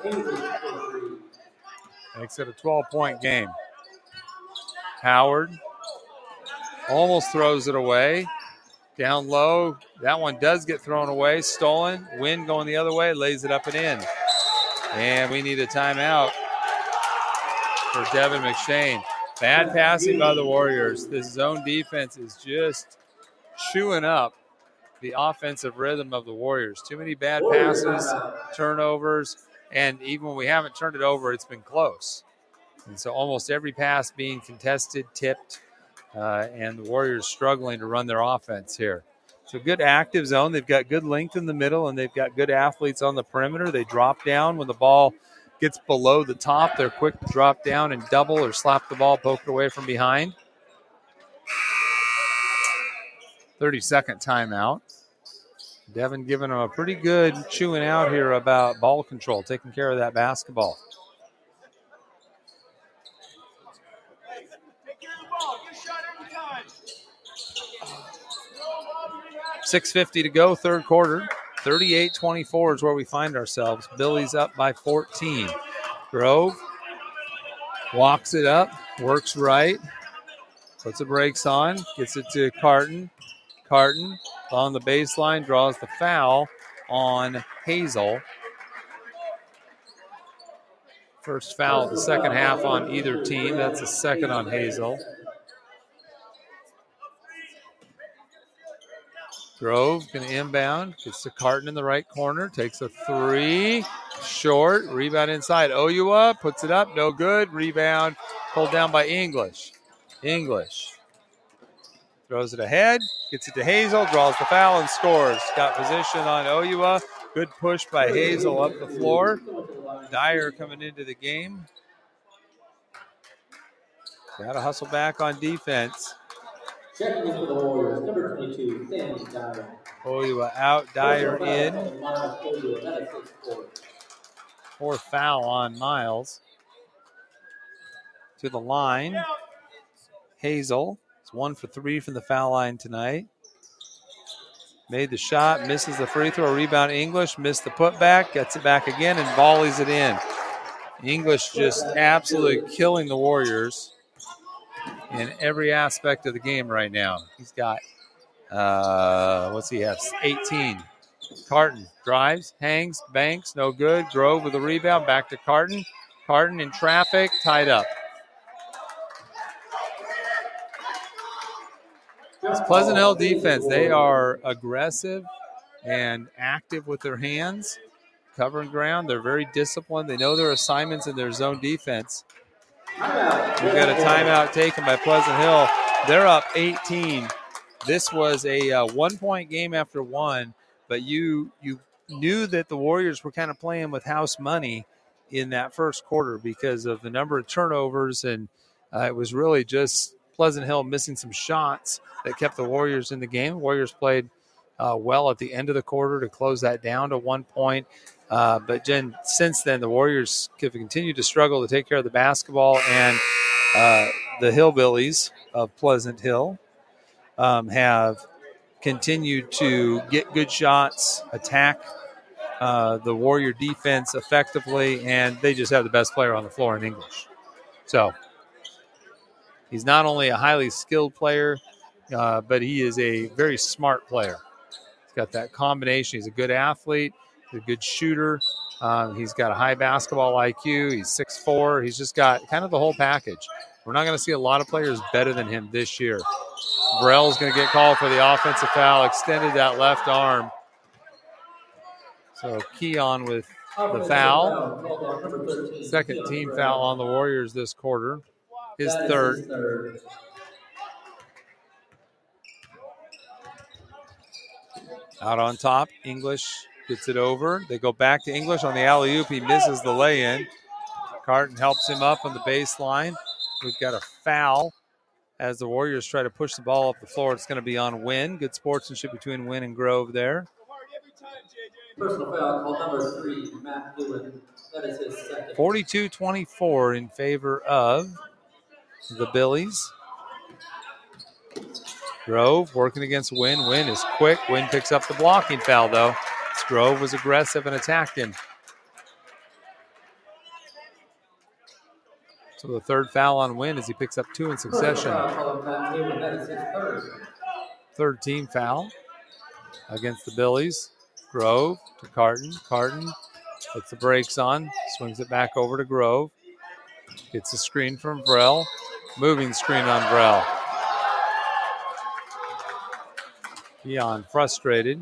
Makes it a twelve-point game. Howard almost throws it away. Down low. That one does get thrown away. Stolen. Wynn going the other way. Lays it up and in. And we need a timeout for Devin McShane. Bad passing by the Warriors. This zone defense is just chewing up the offensive rhythm of the Warriors. Too many bad passes, turnovers, and even when we haven't turned it over, it's been close. And so almost every pass being contested, tipped, uh, and the Warriors struggling to run their offense here. So good active zone. They've got good length in the middle, and they've got good athletes on the perimeter. They drop down when the ball gets below the top. They're quick to drop down and double or slap the ball, poke it away from behind. thirty-second timeout. Devin giving them a pretty good chewing out here about ball control, taking care of that basketball. six fifty to go, third quarter. thirty-eight twenty-four is where we find ourselves. Billy's up by fourteen. Grove walks it up, works right, puts the brakes on, gets it to Carton. Carton on the baseline, draws the foul on Hazel. First foul of the second half on either team. That's the second on Hazel. Grove going to inbound. Gets to Carton in the right corner. Takes a three. Short. Rebound inside. O U A puts it up. No good. Rebound pulled down by English. English throws it ahead. Gets it to Hazel. Draws the foul and scores. Got position on O U A. Good push by Hazel up the floor. Dyer coming into the game. Got to hustle back on defense. Checking in for the Warriors, number twenty-two, Sandy Dyer. O U A out, Dyer in. Fourth foul on Miles. To the line. Hazel. It's one for three from the foul line tonight. Made the shot, misses the free throw. Rebound English, missed the putback, gets it back again and volleys it in. English just absolutely killing the Warriors in every aspect of the game right now. He's got, uh, what's he have? eighteen. Carton drives, hangs, banks, no good. Grove with the rebound, back to Carton. Carton in traffic, tied up. It's Pleasant Hill defense. They are aggressive and active with their hands, covering ground. They're very disciplined. They know their assignments in their zone defense. We've got a timeout taken by Pleasant Hill. They're up eighteen this was a uh, one-point game after one, but you you knew that the Warriors were kind of playing with house money in that first quarter because of the number of turnovers, and uh, it was really just Pleasant Hill missing some shots that kept the Warriors in the game. The Warriors played uh, well at the end of the quarter to close that down to one point. Uh, but then, since then, the Warriors have continued to struggle to take care of the basketball, and uh, the Hillbillies of Pleasant Hill um, have continued to get good shots, attack uh, the Warrior defense effectively, and they just have the best player on the floor in English. So he's not only a highly skilled player, uh, but he is a very smart player. He's got that combination. He's a good athlete, he's a good shooter. Um, he's got a high basketball I Q. He's six foot four. He's just got kind of the whole package. We're not going to see a lot of players better than him this year. Burrell's going to get called for the offensive foul, extended that left arm. So Keon with the foul. Second team foul on the Warriors this quarter. His third. Out on top, English gets it over. They go back to English on the alley-oop. He misses the lay-in. Carton helps him up on the baseline. We've got a foul as the Warriors try to push the ball up the floor. It's going to be on Wynn. Good sportsmanship between Wynn and Grove there. Personal foul called number three, Matt Lewin. That is his second. forty-two twenty-four in favor of the Billies. Grove working against Wynn. Wynn is quick. Wynn picks up the blocking foul, though. Grove was aggressive and attacked him. So the third foul on Wynn as he picks up two in succession. Third team foul against the Billies. Grove to Carton. Carton puts the brakes on, swings it back over to Grove. Gets a screen from Vrell. Moving screen on Vrell. Keon frustrated.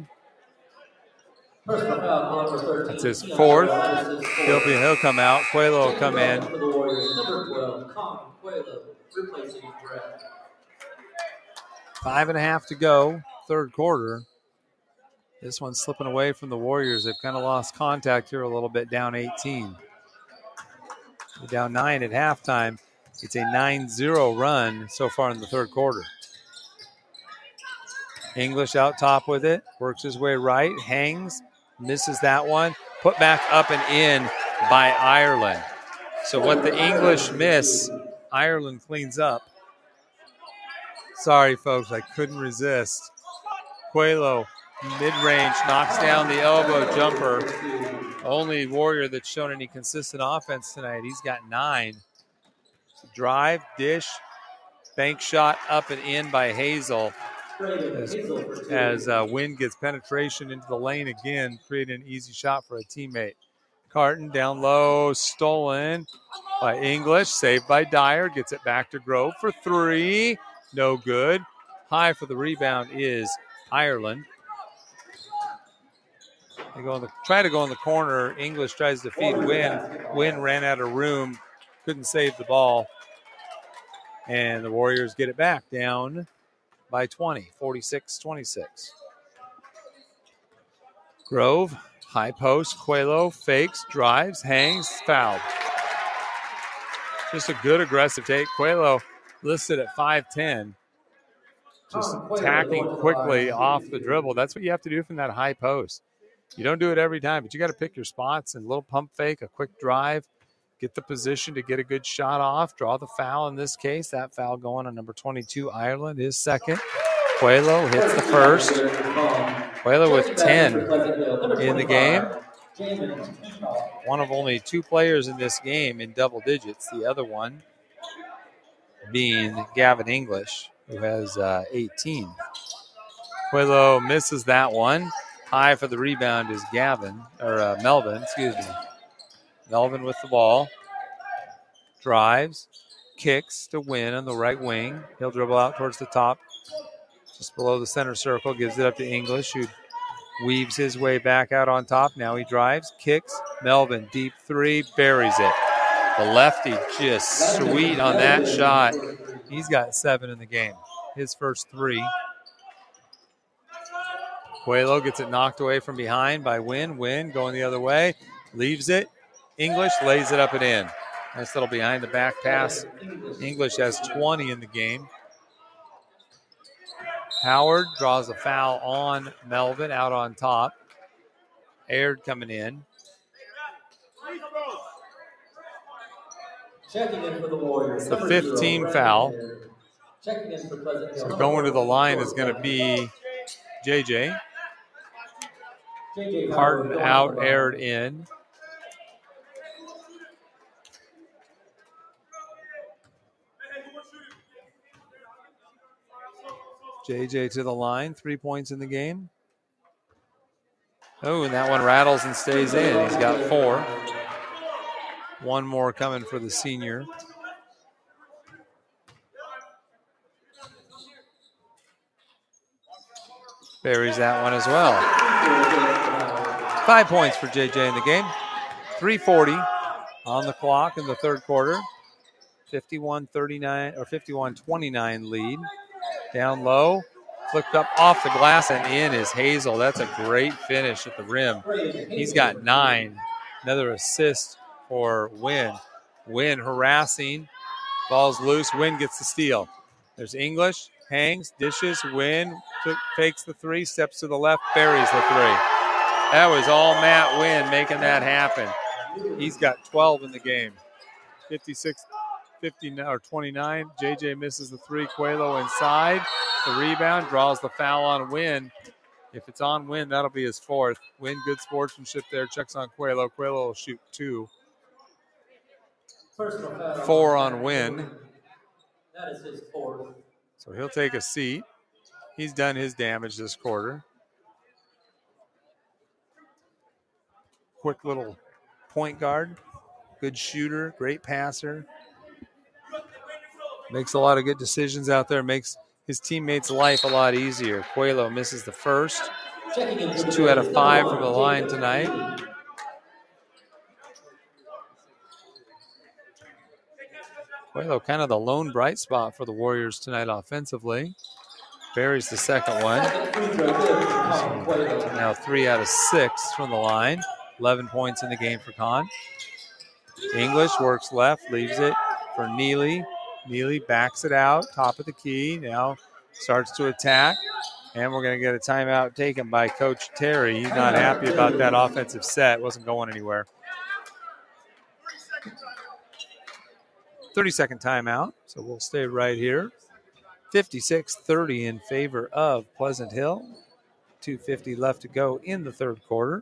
That's his fourth. He'll, be, he'll come out. Coelho will come in. Five and a half to go, third quarter. This one's slipping away from the Warriors. They've kind of lost contact here a little bit, down eighteen. They're down nine at halftime. It's a nine zero run so far in the third quarter. English out top with it, works his way right, hangs, misses that one, put back up and in by Ireland. So what the English miss, Ireland cleans up. Sorry, folks, I couldn't resist. Coelho, mid-range, knocks down the elbow jumper. Only Warrior that's shown any consistent offense tonight. He's got nine. Drive, dish, bank shot up and in by Hazel. As, as uh, Wynn gets penetration into the lane again, creating an easy shot for a teammate. Carton down low, stolen by English, saved by Dyer, gets it back to Grove for three. No good. High for the rebound is Ireland. They go in the, try to go in the corner. English tries to feed Wynn. Wynn ran out of room, couldn't save the ball. And the Warriors get it back down by twenty, forty-six twenty-six. Grove, high post, Coelho fakes, drives, hangs, fouled. Just a good aggressive take. Coelho listed at five ten. Just attacking quickly off the dribble. That's what you have to do from that high post. You don't do it every time, but you got to pick your spots and a little pump fake, a quick drive, get the position to get a good shot off, draw the foul in this case. That foul going on number twenty-two, Ireland, is second. Coelho hits the first. Coelho with ten in the game. One of only two players in this game in double digits. The other one being Gavin English, who has uh, eighteen. Coelho misses that one. High for the rebound is Gavin, or uh, Melvin, excuse me. Melvin with the ball. Drives, kicks to Wynn on the right wing. He'll dribble out towards the top, just below the center circle, gives it up to English, who weaves his way back out on top. Now he drives, kicks. Melvin, deep three, buries it. The lefty just sweet on that shot. He's got seven in the game. His first three. Coelho gets it knocked away from behind by Wynn. Wynn going the other way, leaves it. English lays it up and in. Nice little behind the back pass. English has twenty in the game. Howard draws a foul on Melvin out on top. Aird coming in. Checking in for the Warriors. It's the fifth team foul. Checking in for Pleasant Hill. So going to the line is going to be J J. Harden out, Aird in. J J to the line, three points in the game. Oh, and that one rattles and stays in. He's got four. One more coming for the senior. Buries that one as well. Five points for J J in the game. three forty on the clock in the third quarter. fifty-one thirty-nine or fifty-one twenty-nine lead. Down low, flicked up off the glass and in is Hazel. That's a great finish at the rim. He's got nine. Another assist for Wynn. Wynn harassing. Ball's loose. Wynn gets the steal. There's English. Hangs, dishes, Wynn, fakes the three, steps to the left, buries the three. That was all Matt Wynn making that happen. He's got twelve in the game. fifty-six fifty or twenty-nine. J J misses the three. Coelho inside. The rebound draws the foul on Wynn. If it's on Wynn, that'll be his fourth. Wynn, good sportsmanship there. Checks on Coelho. Coelho will shoot two. Four on Wynn. That is his fourth. So he'll take a seat. He's done his damage this quarter. Quick little point guard. Good shooter. Great passer. Makes a lot of good decisions out there. Makes his teammates' life a lot easier. Coelho misses the first. He's two out of five from the line tonight. Coelho kind of the lone bright spot for the Warriors tonight offensively. Buries the second one. Now three out of six from the line. eleven points in the game for Kahn. English works left, leaves it for Neely. Neely backs it out, top of the key. Now starts to attack. And we're going to get a timeout taken by Coach Terry. He's not happy about that offensive set. It wasn't going anywhere. thirty-second timeout, so we'll stay right here. fifty-six thirty in favor of Pleasant Hill. two fifty left to go in the third quarter.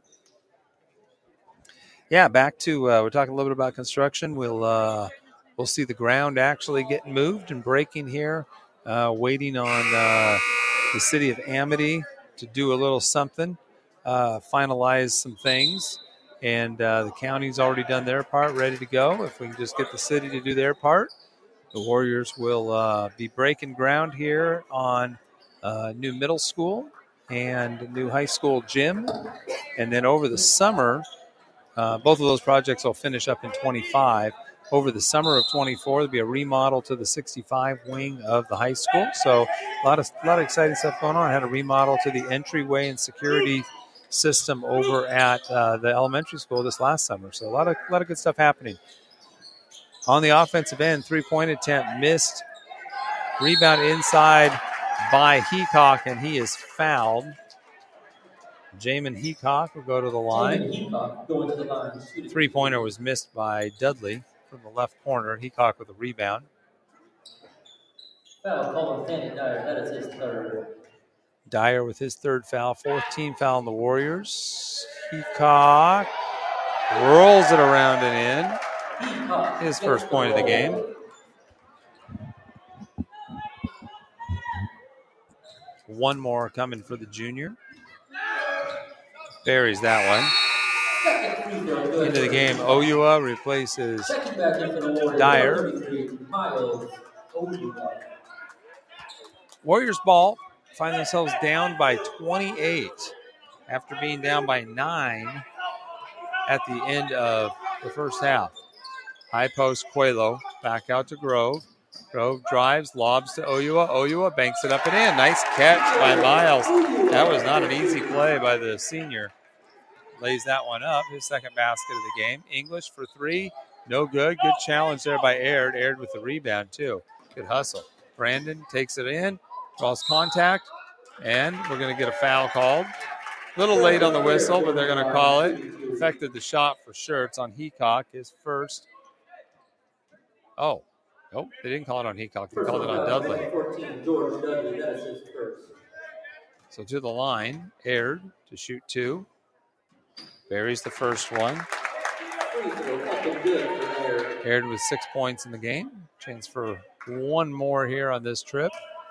Yeah, back to, uh, we're talking a little bit about construction. We'll uh, we'll see the ground actually getting moved and breaking here. Uh, waiting on uh, the city of Amity to do a little something, uh, finalize some things. And uh, the county's already done their part, ready to go. If we can just get the city to do their part, the Warriors will uh, be breaking ground here on uh, new middle school and new high school gym. And then over the summer, uh, both of those projects will finish up in twenty-five. Over the summer of twenty-four, there'll be a remodel to the sixty-five wing of the high school. So a lot of, a lot of exciting stuff going on. I had a remodel to the entryway and security system over at uh, the elementary school this last summer. So a lot of a lot of good stuff happening. On the offensive end, three-point attempt missed. Rebound inside by Heacock, and he is fouled. Jamin Heacock will go to the line. Going to the line. Three-pointer was missed by Dudley from the left corner. Heacock with a rebound. Foul called on Danny Dyer. That is his third. Dyer with his third foul, fourth team foul on the Warriors. Heacock rolls it around and in. His first point of the game. One more coming for the junior. Buries that one. Into the game, Oyua replaces Dyer. Warriors ball. Find themselves down by twenty-eight after being down by nine at the end of the first half. High post, Coelho back out to Grove. Grove drives, lobs to Oyua. Oyua banks it up and in. Nice catch by Miles. That was not an easy play by the senior. Lays that one up, his second basket of the game. English for three, no good. Good challenge there by Aird. Aird with the rebound, too. Good hustle. Brandon takes it in, draws contact, and we're going to get a foul called. A little late on the whistle, but they're going to call it. Affected the shot for sure. It's on Heacock, his first. Oh, nope, they didn't call it on Heacock. They called it on Dudley. So to the line, Aird to shoot two. Buries the first one. Aird with six points in the game. Chance for one more here on this trip.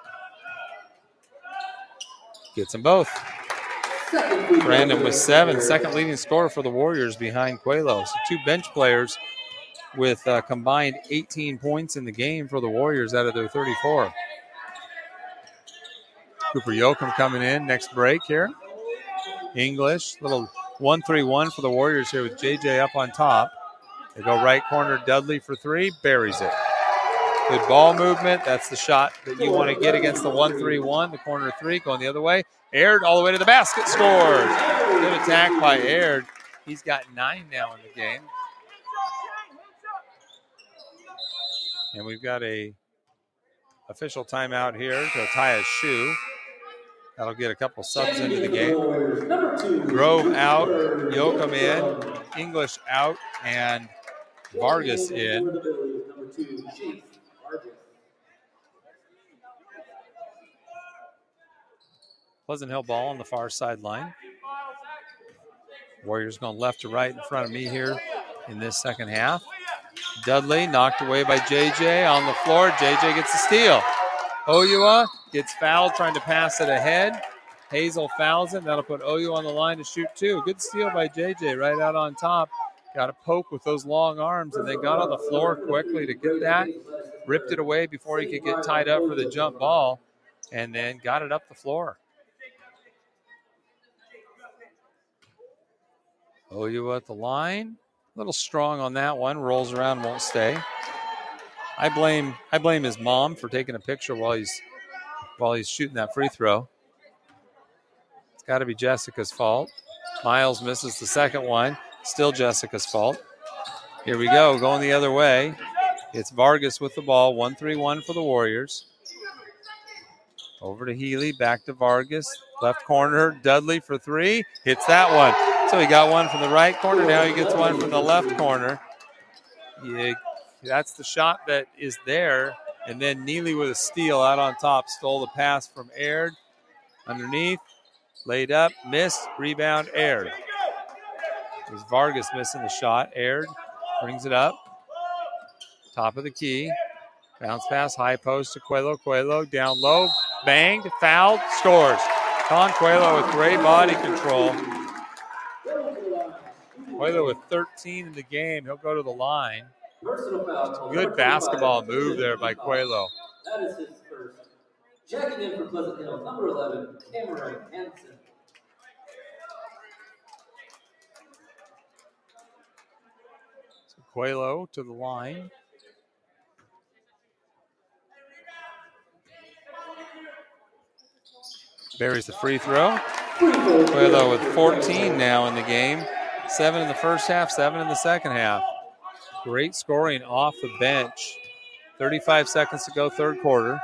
Gets them both. Brandon with seven, second leading scorer for the Warriors behind Coelho. So two bench players with uh, combined eighteen points in the game for the Warriors out of their thirty-four. Cooper Yoakum coming in next break here. English, little one three one for the Warriors here with J J up on top. They go right corner, Dudley for three, buries it. Good ball movement. That's the shot that you want to get against the one three one, the corner three, going the other way. Aird all the way to the basket, scores. Good attack by Aird. He's got nine now in the game. And we've got a official timeout here to tie a shoe. That'll get a couple subs into the game. Grove out, Yoakum in, English out, and Vargas in. Pleasant Hill ball on the far sideline. Warriors going left to right in front of me here in this second half. Dudley knocked away by J J on the floor. J J gets a steal. Oyua gets fouled trying to pass it ahead. Hazel fouls him. That'll put O U on the line to shoot two. Good steal by J J right out on top. Got a poke with those long arms, and they got on the floor quickly to get that. Ripped it away before he could get tied up for the jump ball, and then got it up the floor. O U at the line. A little strong on that one. Rolls around, won't stay. I blame I blame his mom for taking a picture while he's while he's shooting that free throw. It's got to be Jessica's fault. Miles misses the second one. Still Jessica's fault. Here we go, going the other way. It's Vargas with the ball. one three one for the Warriors. Over to Healy, back to Vargas. Left corner, Dudley for three. Hits that one. So he got one from the right corner. Now he gets one from the left corner. Yeah, that's the shot that is there. And then Neely with a steal out on top. Stole the pass from Aird. Underneath. Laid up. Missed. Rebound. Aird. It was Vargas missing the shot. Aird brings it up. Top of the key. Bounce pass. High post to Coelho. Coelho down low. Banged. Fouled. Scores. Con Coelho with great body control. Coelho with thirteen in the game. He'll go to the line. Good basketball move there by Coelho. That is his first. Checking in for Pleasant Hill, number eleven, Cameron Hansen. So Coelho to the line. Buries the free throw. Coelho with fourteen now in the game. Seven in the first half, seven in the second half. Great scoring off the bench. thirty-five seconds to go, third quarter.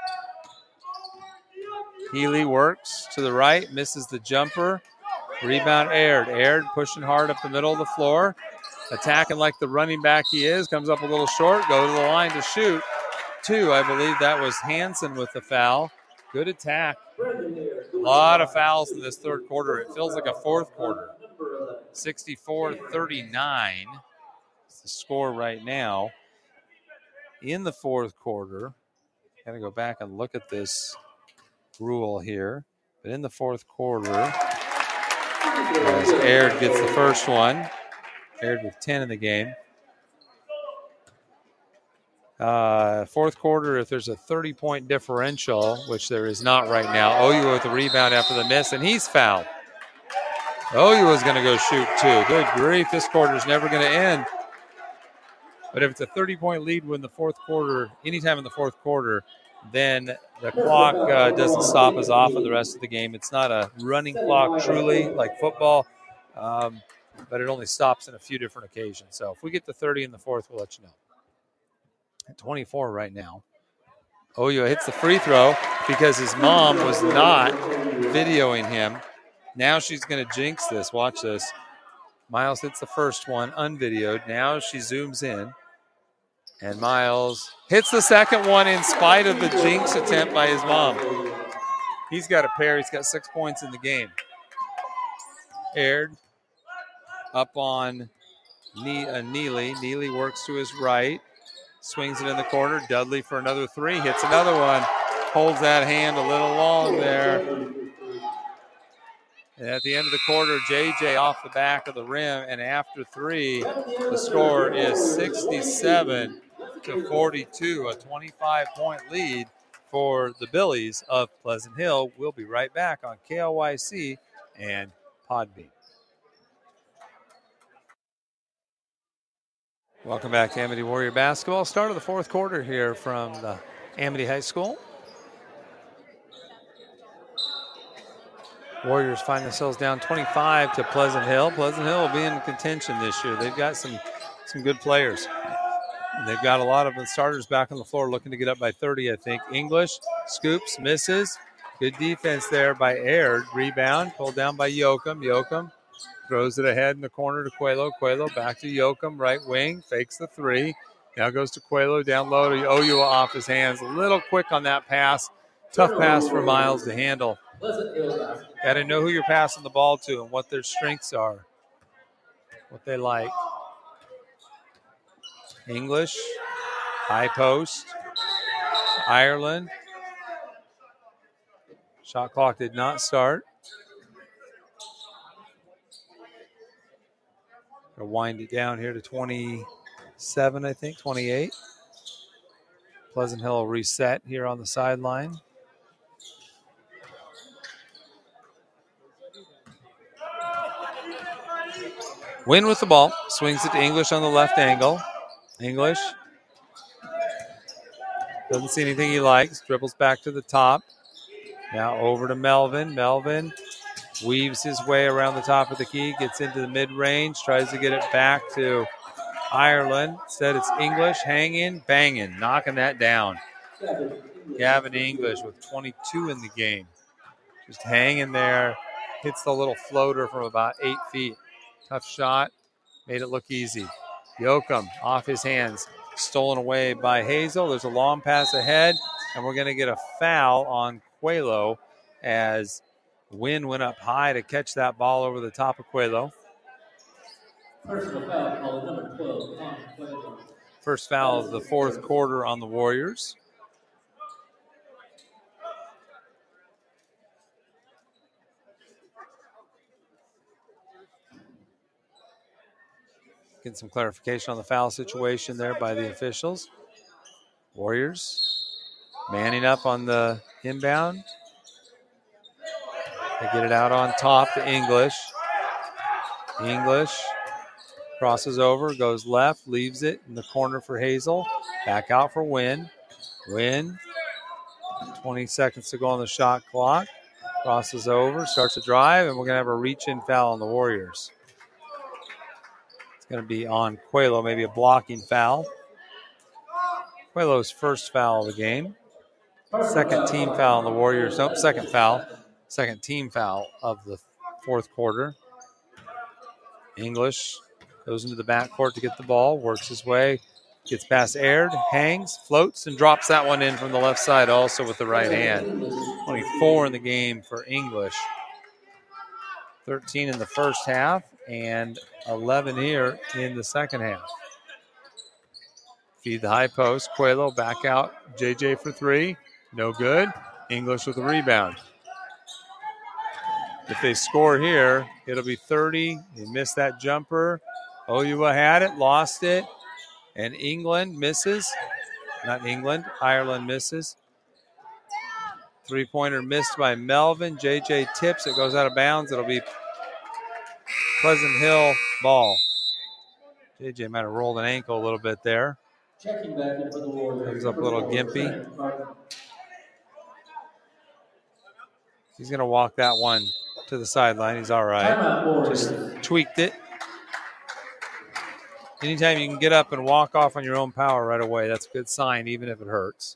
Healy works to the right, misses the jumper. Rebound Aird. Aird pushing hard up the middle of the floor. Attacking like the running back he is. Comes up a little short. Go to the line to shoot. Two, I believe that was Hansen with the foul. Good attack. A lot of fouls in this third quarter. It feels like a fourth quarter. sixty-four thirty-nine is the score right now. In the fourth quarter, got to go back and look at this rule here. But in the fourth quarter, as Aird gets the first one, Aird with ten in the game. Uh, fourth quarter, if there's a thirty-point differential, which there is not right now, O U with the rebound after the miss, and he's fouled. O U is going to go shoot two. Good grief, this quarter's never going to end. But if it's a thirty-point lead when the fourth quarter, anytime in the fourth quarter, then the clock uh, doesn't stop as often the rest of the game. It's not a running clock truly like football, um, but it only stops in a few different occasions. So if we get to thirty in the fourth, we'll let you know. At twenty-four right now. Oyo hits the free throw because his mom was not videoing him. Now she's going to jinx this. Watch this. Miles hits the first one, unvideoed. Now she zooms in. And Miles hits the second one in spite of the jinx attempt by his mom. He's got a pair. He's got six points in the game. Aird up on ne- uh, Neely. Neely works to his right. Swings it in the corner. Dudley for another three. Hits another one. Holds that hand a little long there. And at the end of the quarter, J J off the back of the rim. And after three, the score is sixty-seven to forty-two, a twenty-five point lead for the Billies of Pleasant Hill. We'll be right back on K L Y C and Podbean. Welcome back to Amity Warrior Basketball. Start of the fourth quarter here from the Amity High School. Warriors find themselves down twenty-five to Pleasant Hill. Pleasant Hill will be in contention this year. They've got some, some good players. They've got a lot of the starters back on the floor looking to get up by thirty, I think. English scoops, misses. Good defense there by Aird. Rebound, pulled down by Yoakum. Yoakum throws it ahead in the corner to Coelho. Coelho back to Yoakum, right wing, fakes the three. Now goes to Coelho, down low to Oyua off his hands. A little quick on that pass. Tough pass for Miles to handle. Got to know who you're passing the ball to and what their strengths are, what they like. English, high post, Ireland. Shot clock did not start. Gonna wind it down here to twenty-seven, I think, twenty-eight. Pleasant Hill reset here on the sideline. Win with the ball. Swings it to English on the left angle. English doesn't see anything he likes. Dribbles back to the top. Now over to Melvin. Melvin weaves his way around the top of the key. Gets into the mid-range. Tries to get it back to Ireland. Instead it's English hanging, banging, knocking that down. Gavin English with twenty-two in the game. Just hanging there. Hits the little floater from about eight feet. Tough shot. Made it look easy. Yoakum off his hands. Stolen away by Hazel. There's a long pass ahead. And we're going to get a foul on Coelho as Wynn went up high to catch that ball over the top of Coelho. Personal foul called number twelve on Coelho. First foul of the fourth quarter on the Warriors. Getting some clarification on the foul situation there by the officials. Warriors manning up on the inbound. They get it out on top to English. English crosses over, goes left, leaves it in the corner for Hazel. Back out for Wynn. Wynn, twenty seconds to go on the shot clock. Crosses over, starts a drive, and we're going to have a reach-in foul on the Warriors. Going to be on Coelho, maybe a blocking foul. Coelho's first foul of the game. Second team foul on the Warriors. Nope, second foul. Second team foul of the fourth quarter. English goes into the backcourt to get the ball, works his way, gets past Aird, hangs, floats, and drops that one in from the left side also with the right hand. twenty-four in the game for English. thirteen in the first half and eleven here in the second half. Feed the high post. Coelho back out. J J for three. No good. English with the rebound. If they score here, it'll be thirty. They missed that jumper. Oyua had it, lost it. And England misses. Not England. Ireland misses. Three-pointer missed by Melvin. J J tips. It goes out of bounds. It'll be Pleasant Hill ball. J J might have rolled an ankle a little bit there. Checking back in for the Warriors. Comes up a little gimpy. He's going to walk that one to the sideline. He's all right. Just tweaked it. Anytime you can get up and walk off on your own power right away, that's a good sign, even if it hurts.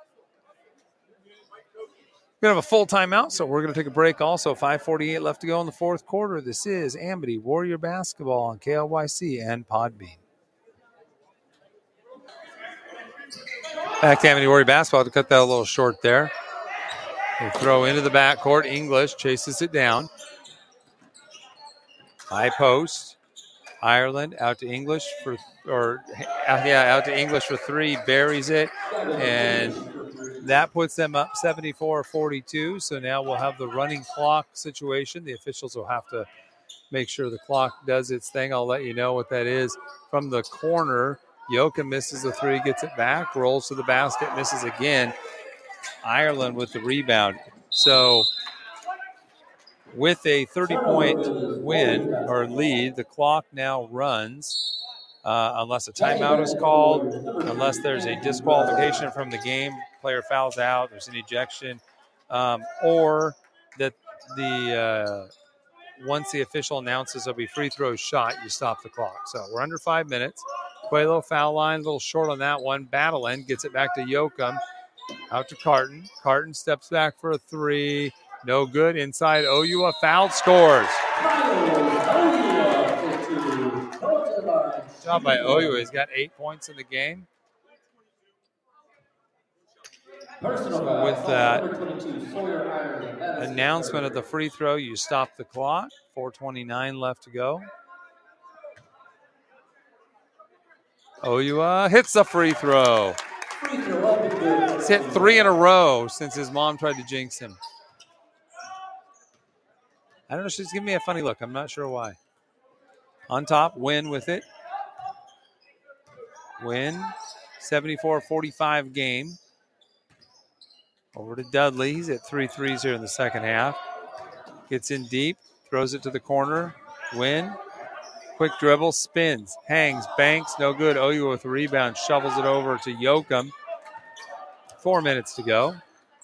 We're going to have a full timeout, so we're going to take a break also. five forty-eight left to go in the fourth quarter. This is Amity Warrior Basketball on K L Y C and Podbean. Back to Amity Warrior Basketball to cut that a little short there. They throw into the backcourt. English chases it down. High post. Ireland out to English for, or yeah, out to English for three. Buries it, and that puts them up seventy-four forty-two. So now we'll have the running clock situation. The officials will have to make sure the clock does its thing. I'll let you know what that is. From the corner, Yoka misses the three, gets it back, rolls to the basket, misses again. Ireland with the rebound. So with a thirty-point win or lead, the clock now runs uh, unless a timeout is called, unless there's a disqualification from the game, player fouls out, there's an ejection, um, or that the uh, once the official announces there'll be free throw shot, you stop the clock. So we're under five minutes. Coelho foul line, a little short on that one. Battle end gets it back to Yoakum. Out to Carton. Carton steps back for a three. No good. Inside O U A foul, scores. Good job by O U A. He's got eight points in the game. So with that announcement of the free throw, you stop the clock. four twenty-nine left to go. O U A hits the free throw. He's hit three in a row since his mom tried to jinx him. I don't know. She's giving me a funny look. I'm not sure why. On top, Win with it. Win, seventy-four forty-five game. Over to Dudley. He's at three threes here in the second half. Gets in deep, throws it to the corner. Win. Quick dribble, spins, hangs, banks, no good. O U with a rebound, shovels it over to Yoakum. Four minutes to go.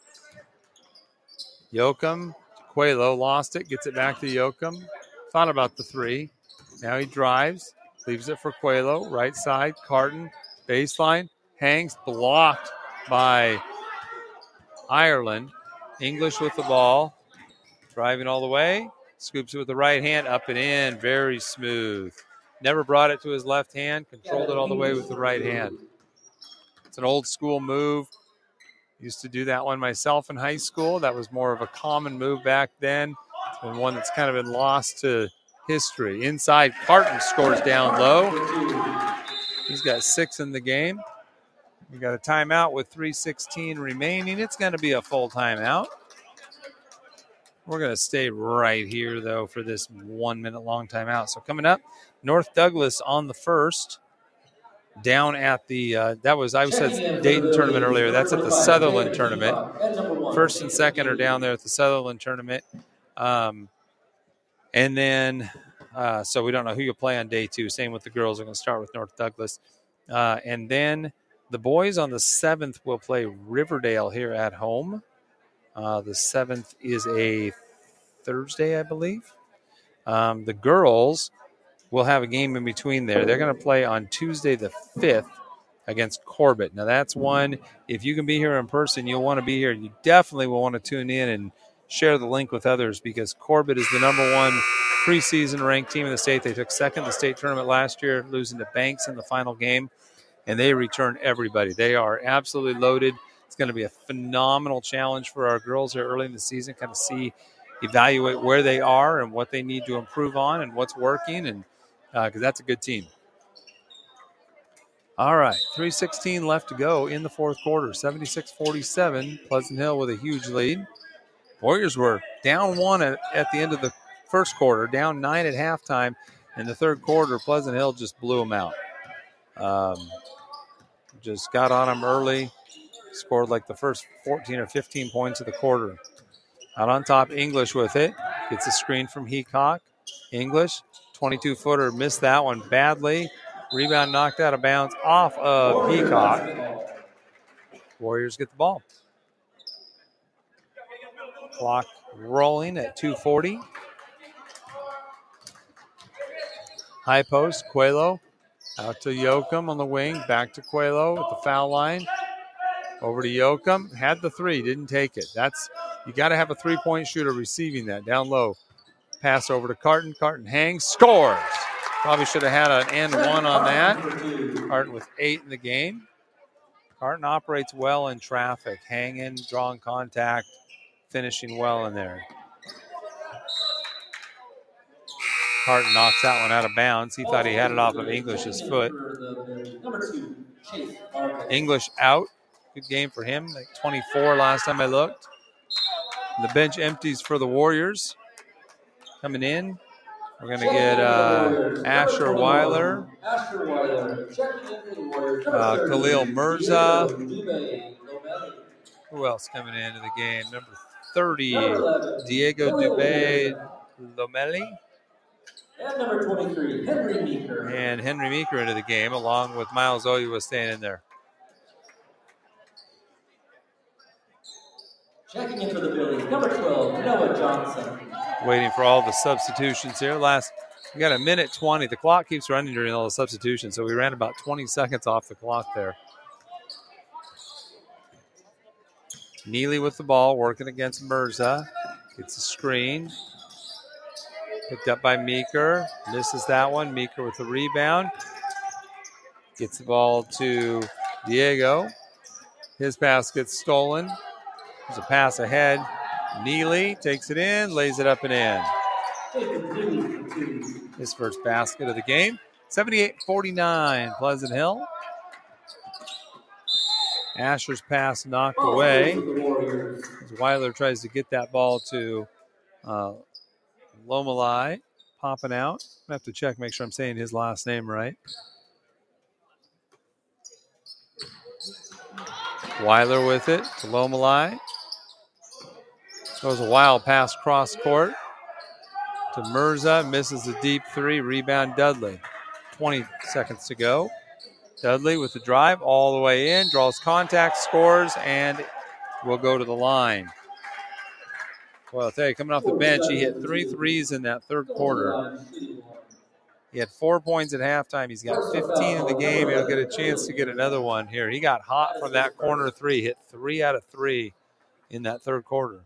Yoakum, Coelho lost it, gets it back to Yoakum. Thought about the three. Now he drives, leaves it for Coelho. Right side, Carton, baseline, hangs, blocked by Ireland. English with the ball, driving all the way. Scoops it with the right hand, up and in, very smooth. Never brought it to his left hand, controlled it all the way with the right hand. It's an old school move. Used to do that one myself in high school. That was more of a common move back then, and one that's kind of been lost to history. Inside, Carton scores down low. He's got six in the game. We got a timeout with three sixteen remaining. It's going to be a full timeout. We're going to stay right here, though, for this one-minute-long timeout. So coming up, North Douglas on the first, down at the, uh, that was, I said Dayton tournament earlier. That's at the Sutherland tournament. First and second are down there at the Sutherland tournament. Um, and then, uh, so we don't know who you'll play on day two. Same with the girls. We're going to start with North Douglas. Uh, and then the boys on the seventh will play Riverdale here at home. Uh, the seventh is a Thursday, I believe. Um, the girls will have a game in between there. They're going to play on Tuesday the fifth against Corbett. Now, that's one, if you can be here in person, you'll want to be here. You definitely will want to tune in and share the link with others because Corbett is the number one preseason ranked team in the state. They took second in the state tournament last year, losing to Banks in the final game, and they return everybody. They are absolutely loaded. It's going to be a phenomenal challenge for our girls here early in the season, kind of see, evaluate where they are and what they need to improve on and what's working, and because uh, that's a good team. All right, three sixteen left to go in the fourth quarter, seventy-six forty-seven. Pleasant Hill with a huge lead. Warriors were down one at, at the end of the first quarter, down nine at halftime. In the third quarter, Pleasant Hill just blew them out. Um, just got on them early. Scored like the first fourteen or fifteen points of the quarter. Out on top, English with it. Gets a screen from Heacock. English, twenty-two footer, missed that one badly. Rebound knocked out of bounds off of Peacock. Warriors get the ball. Clock rolling at two forty. High post, Coelho out to Yoakum on the wing. Back to Coelho at the foul line. Over to Yoakum. Had the three, didn't take it. That's you got to have a three-point shooter receiving that down low. Pass over to Carton. Carton hangs, scores. Probably should have had an and one on that. Carton with eight in the game. Carton operates well in traffic, hanging, drawing contact, finishing well in there. Carton knocks that one out of bounds. He thought he had it off of English's foot. English out. Good game for him. Like twenty-four last time I looked. The bench empties for the Warriors. Coming in, we're going to get uh, Asher Weiler, uh, Khalil Mirza. Who else coming into the game? Number thirty, Diego Dubé Lomeli. And number twenty-three, Henry Meeker. And Henry Meeker into the game, along with Miles Oyua staying in there. Checking in for the Billies, number twelve, Noah Johnson. Waiting for all the substitutions here. Last, we got a minute twenty. The clock keeps running during all the substitutions, so we ran about twenty seconds off the clock there. Neely with the ball, working against Mirza. Gets a screen. Picked up by Meeker. Misses that one. Meeker with the rebound. Gets the ball to Diego. His pass gets stolen. There's a pass ahead. Neely takes it in, lays it up and in. His first basket of the game. seventy-eight forty-nine, Pleasant Hill. Asher's pass knocked away. As Weiler tries to get that ball to uh, Lomelai, popping out. I have to check, make sure I'm saying his last name right. Weiler with it to Lomelai. Goes a wild pass cross court to Mirza. Misses the deep three. Rebound Dudley. twenty seconds to go. Dudley with the drive all the way in. Draws contact, scores, and will go to the line. Well, I'll tell you, coming off the bench, he hit three threes in that third quarter. He had four points at halftime. He's got fifteen in the game. He'll get a chance to get another one here. He got hot from that corner three. Hit three out of three in that third quarter.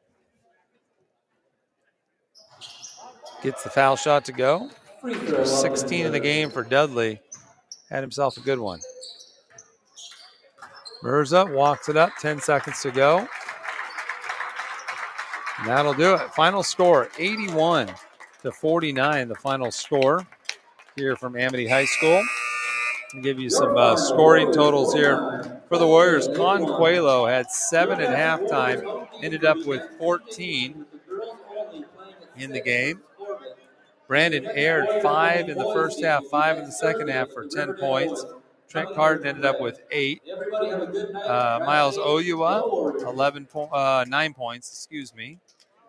Gets the foul shot to go. sixteen in the game for Dudley. Had himself a good one. Mirza walks it up. ten seconds to go. And that'll do it. Final score, eighty-one to forty-nine, the final score here from Amity High School. I'll give you some uh, scoring totals here for the Warriors. Con Coelho had seven at halftime, ended up with fourteen in the game. Brandon Aird, five in the first half, five in the second half for ten points. Trent Carton ended up with eight. Uh, Miles Oyua, eleven po- uh, nine points, excuse me.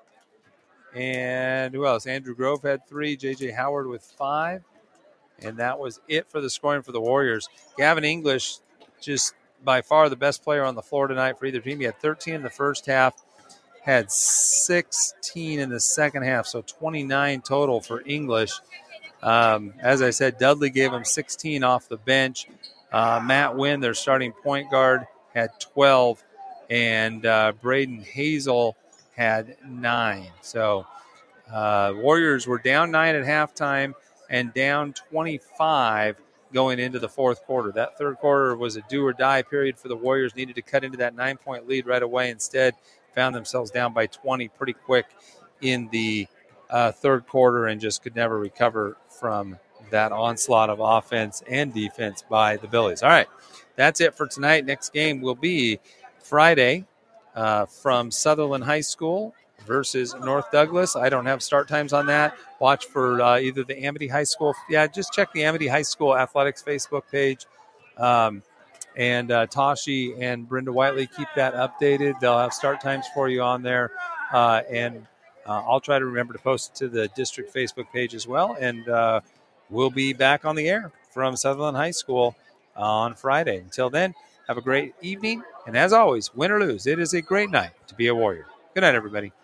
And who else? Andrew Grove had three. J J Howard with five. And that was it for the scoring for the Warriors. Gavin English, just by far the best player on the floor tonight for either team. He had thirteen in the first half, had sixteen in the second half, so twenty-nine total for English. Um, as I said, Dudley gave him sixteen off the bench. Uh, Matt Wynn, their starting point guard, had twelve, and uh, Braden Hazel had nine. So uh, Warriors were down nine at halftime and down twenty-five going into the fourth quarter. That third quarter was a do-or-die period for the Warriors. Needed to cut into that nine-point lead right away. Instead, found themselves down by twenty pretty quick in the uh, third quarter and just could never recover from that onslaught of offense and defense by the Billies. All right, that's it for tonight. Next game will be Friday uh, from Sutherland High School versus North Douglas. I don't have start times on that. Watch for uh, either the Amity High School. Yeah, just check the Amity High School Athletics Facebook page. Um, and uh, Tashi and Brenda Whiteley keep that updated. They'll have start times for you on there. Uh, and uh, I'll try to remember to post it to the district Facebook page as well. And uh, we'll be back on the air for from Sutherland High School on Friday. Until then, have a great evening. And as always, win or lose, it is a great night to be a Warrior. Good night, everybody.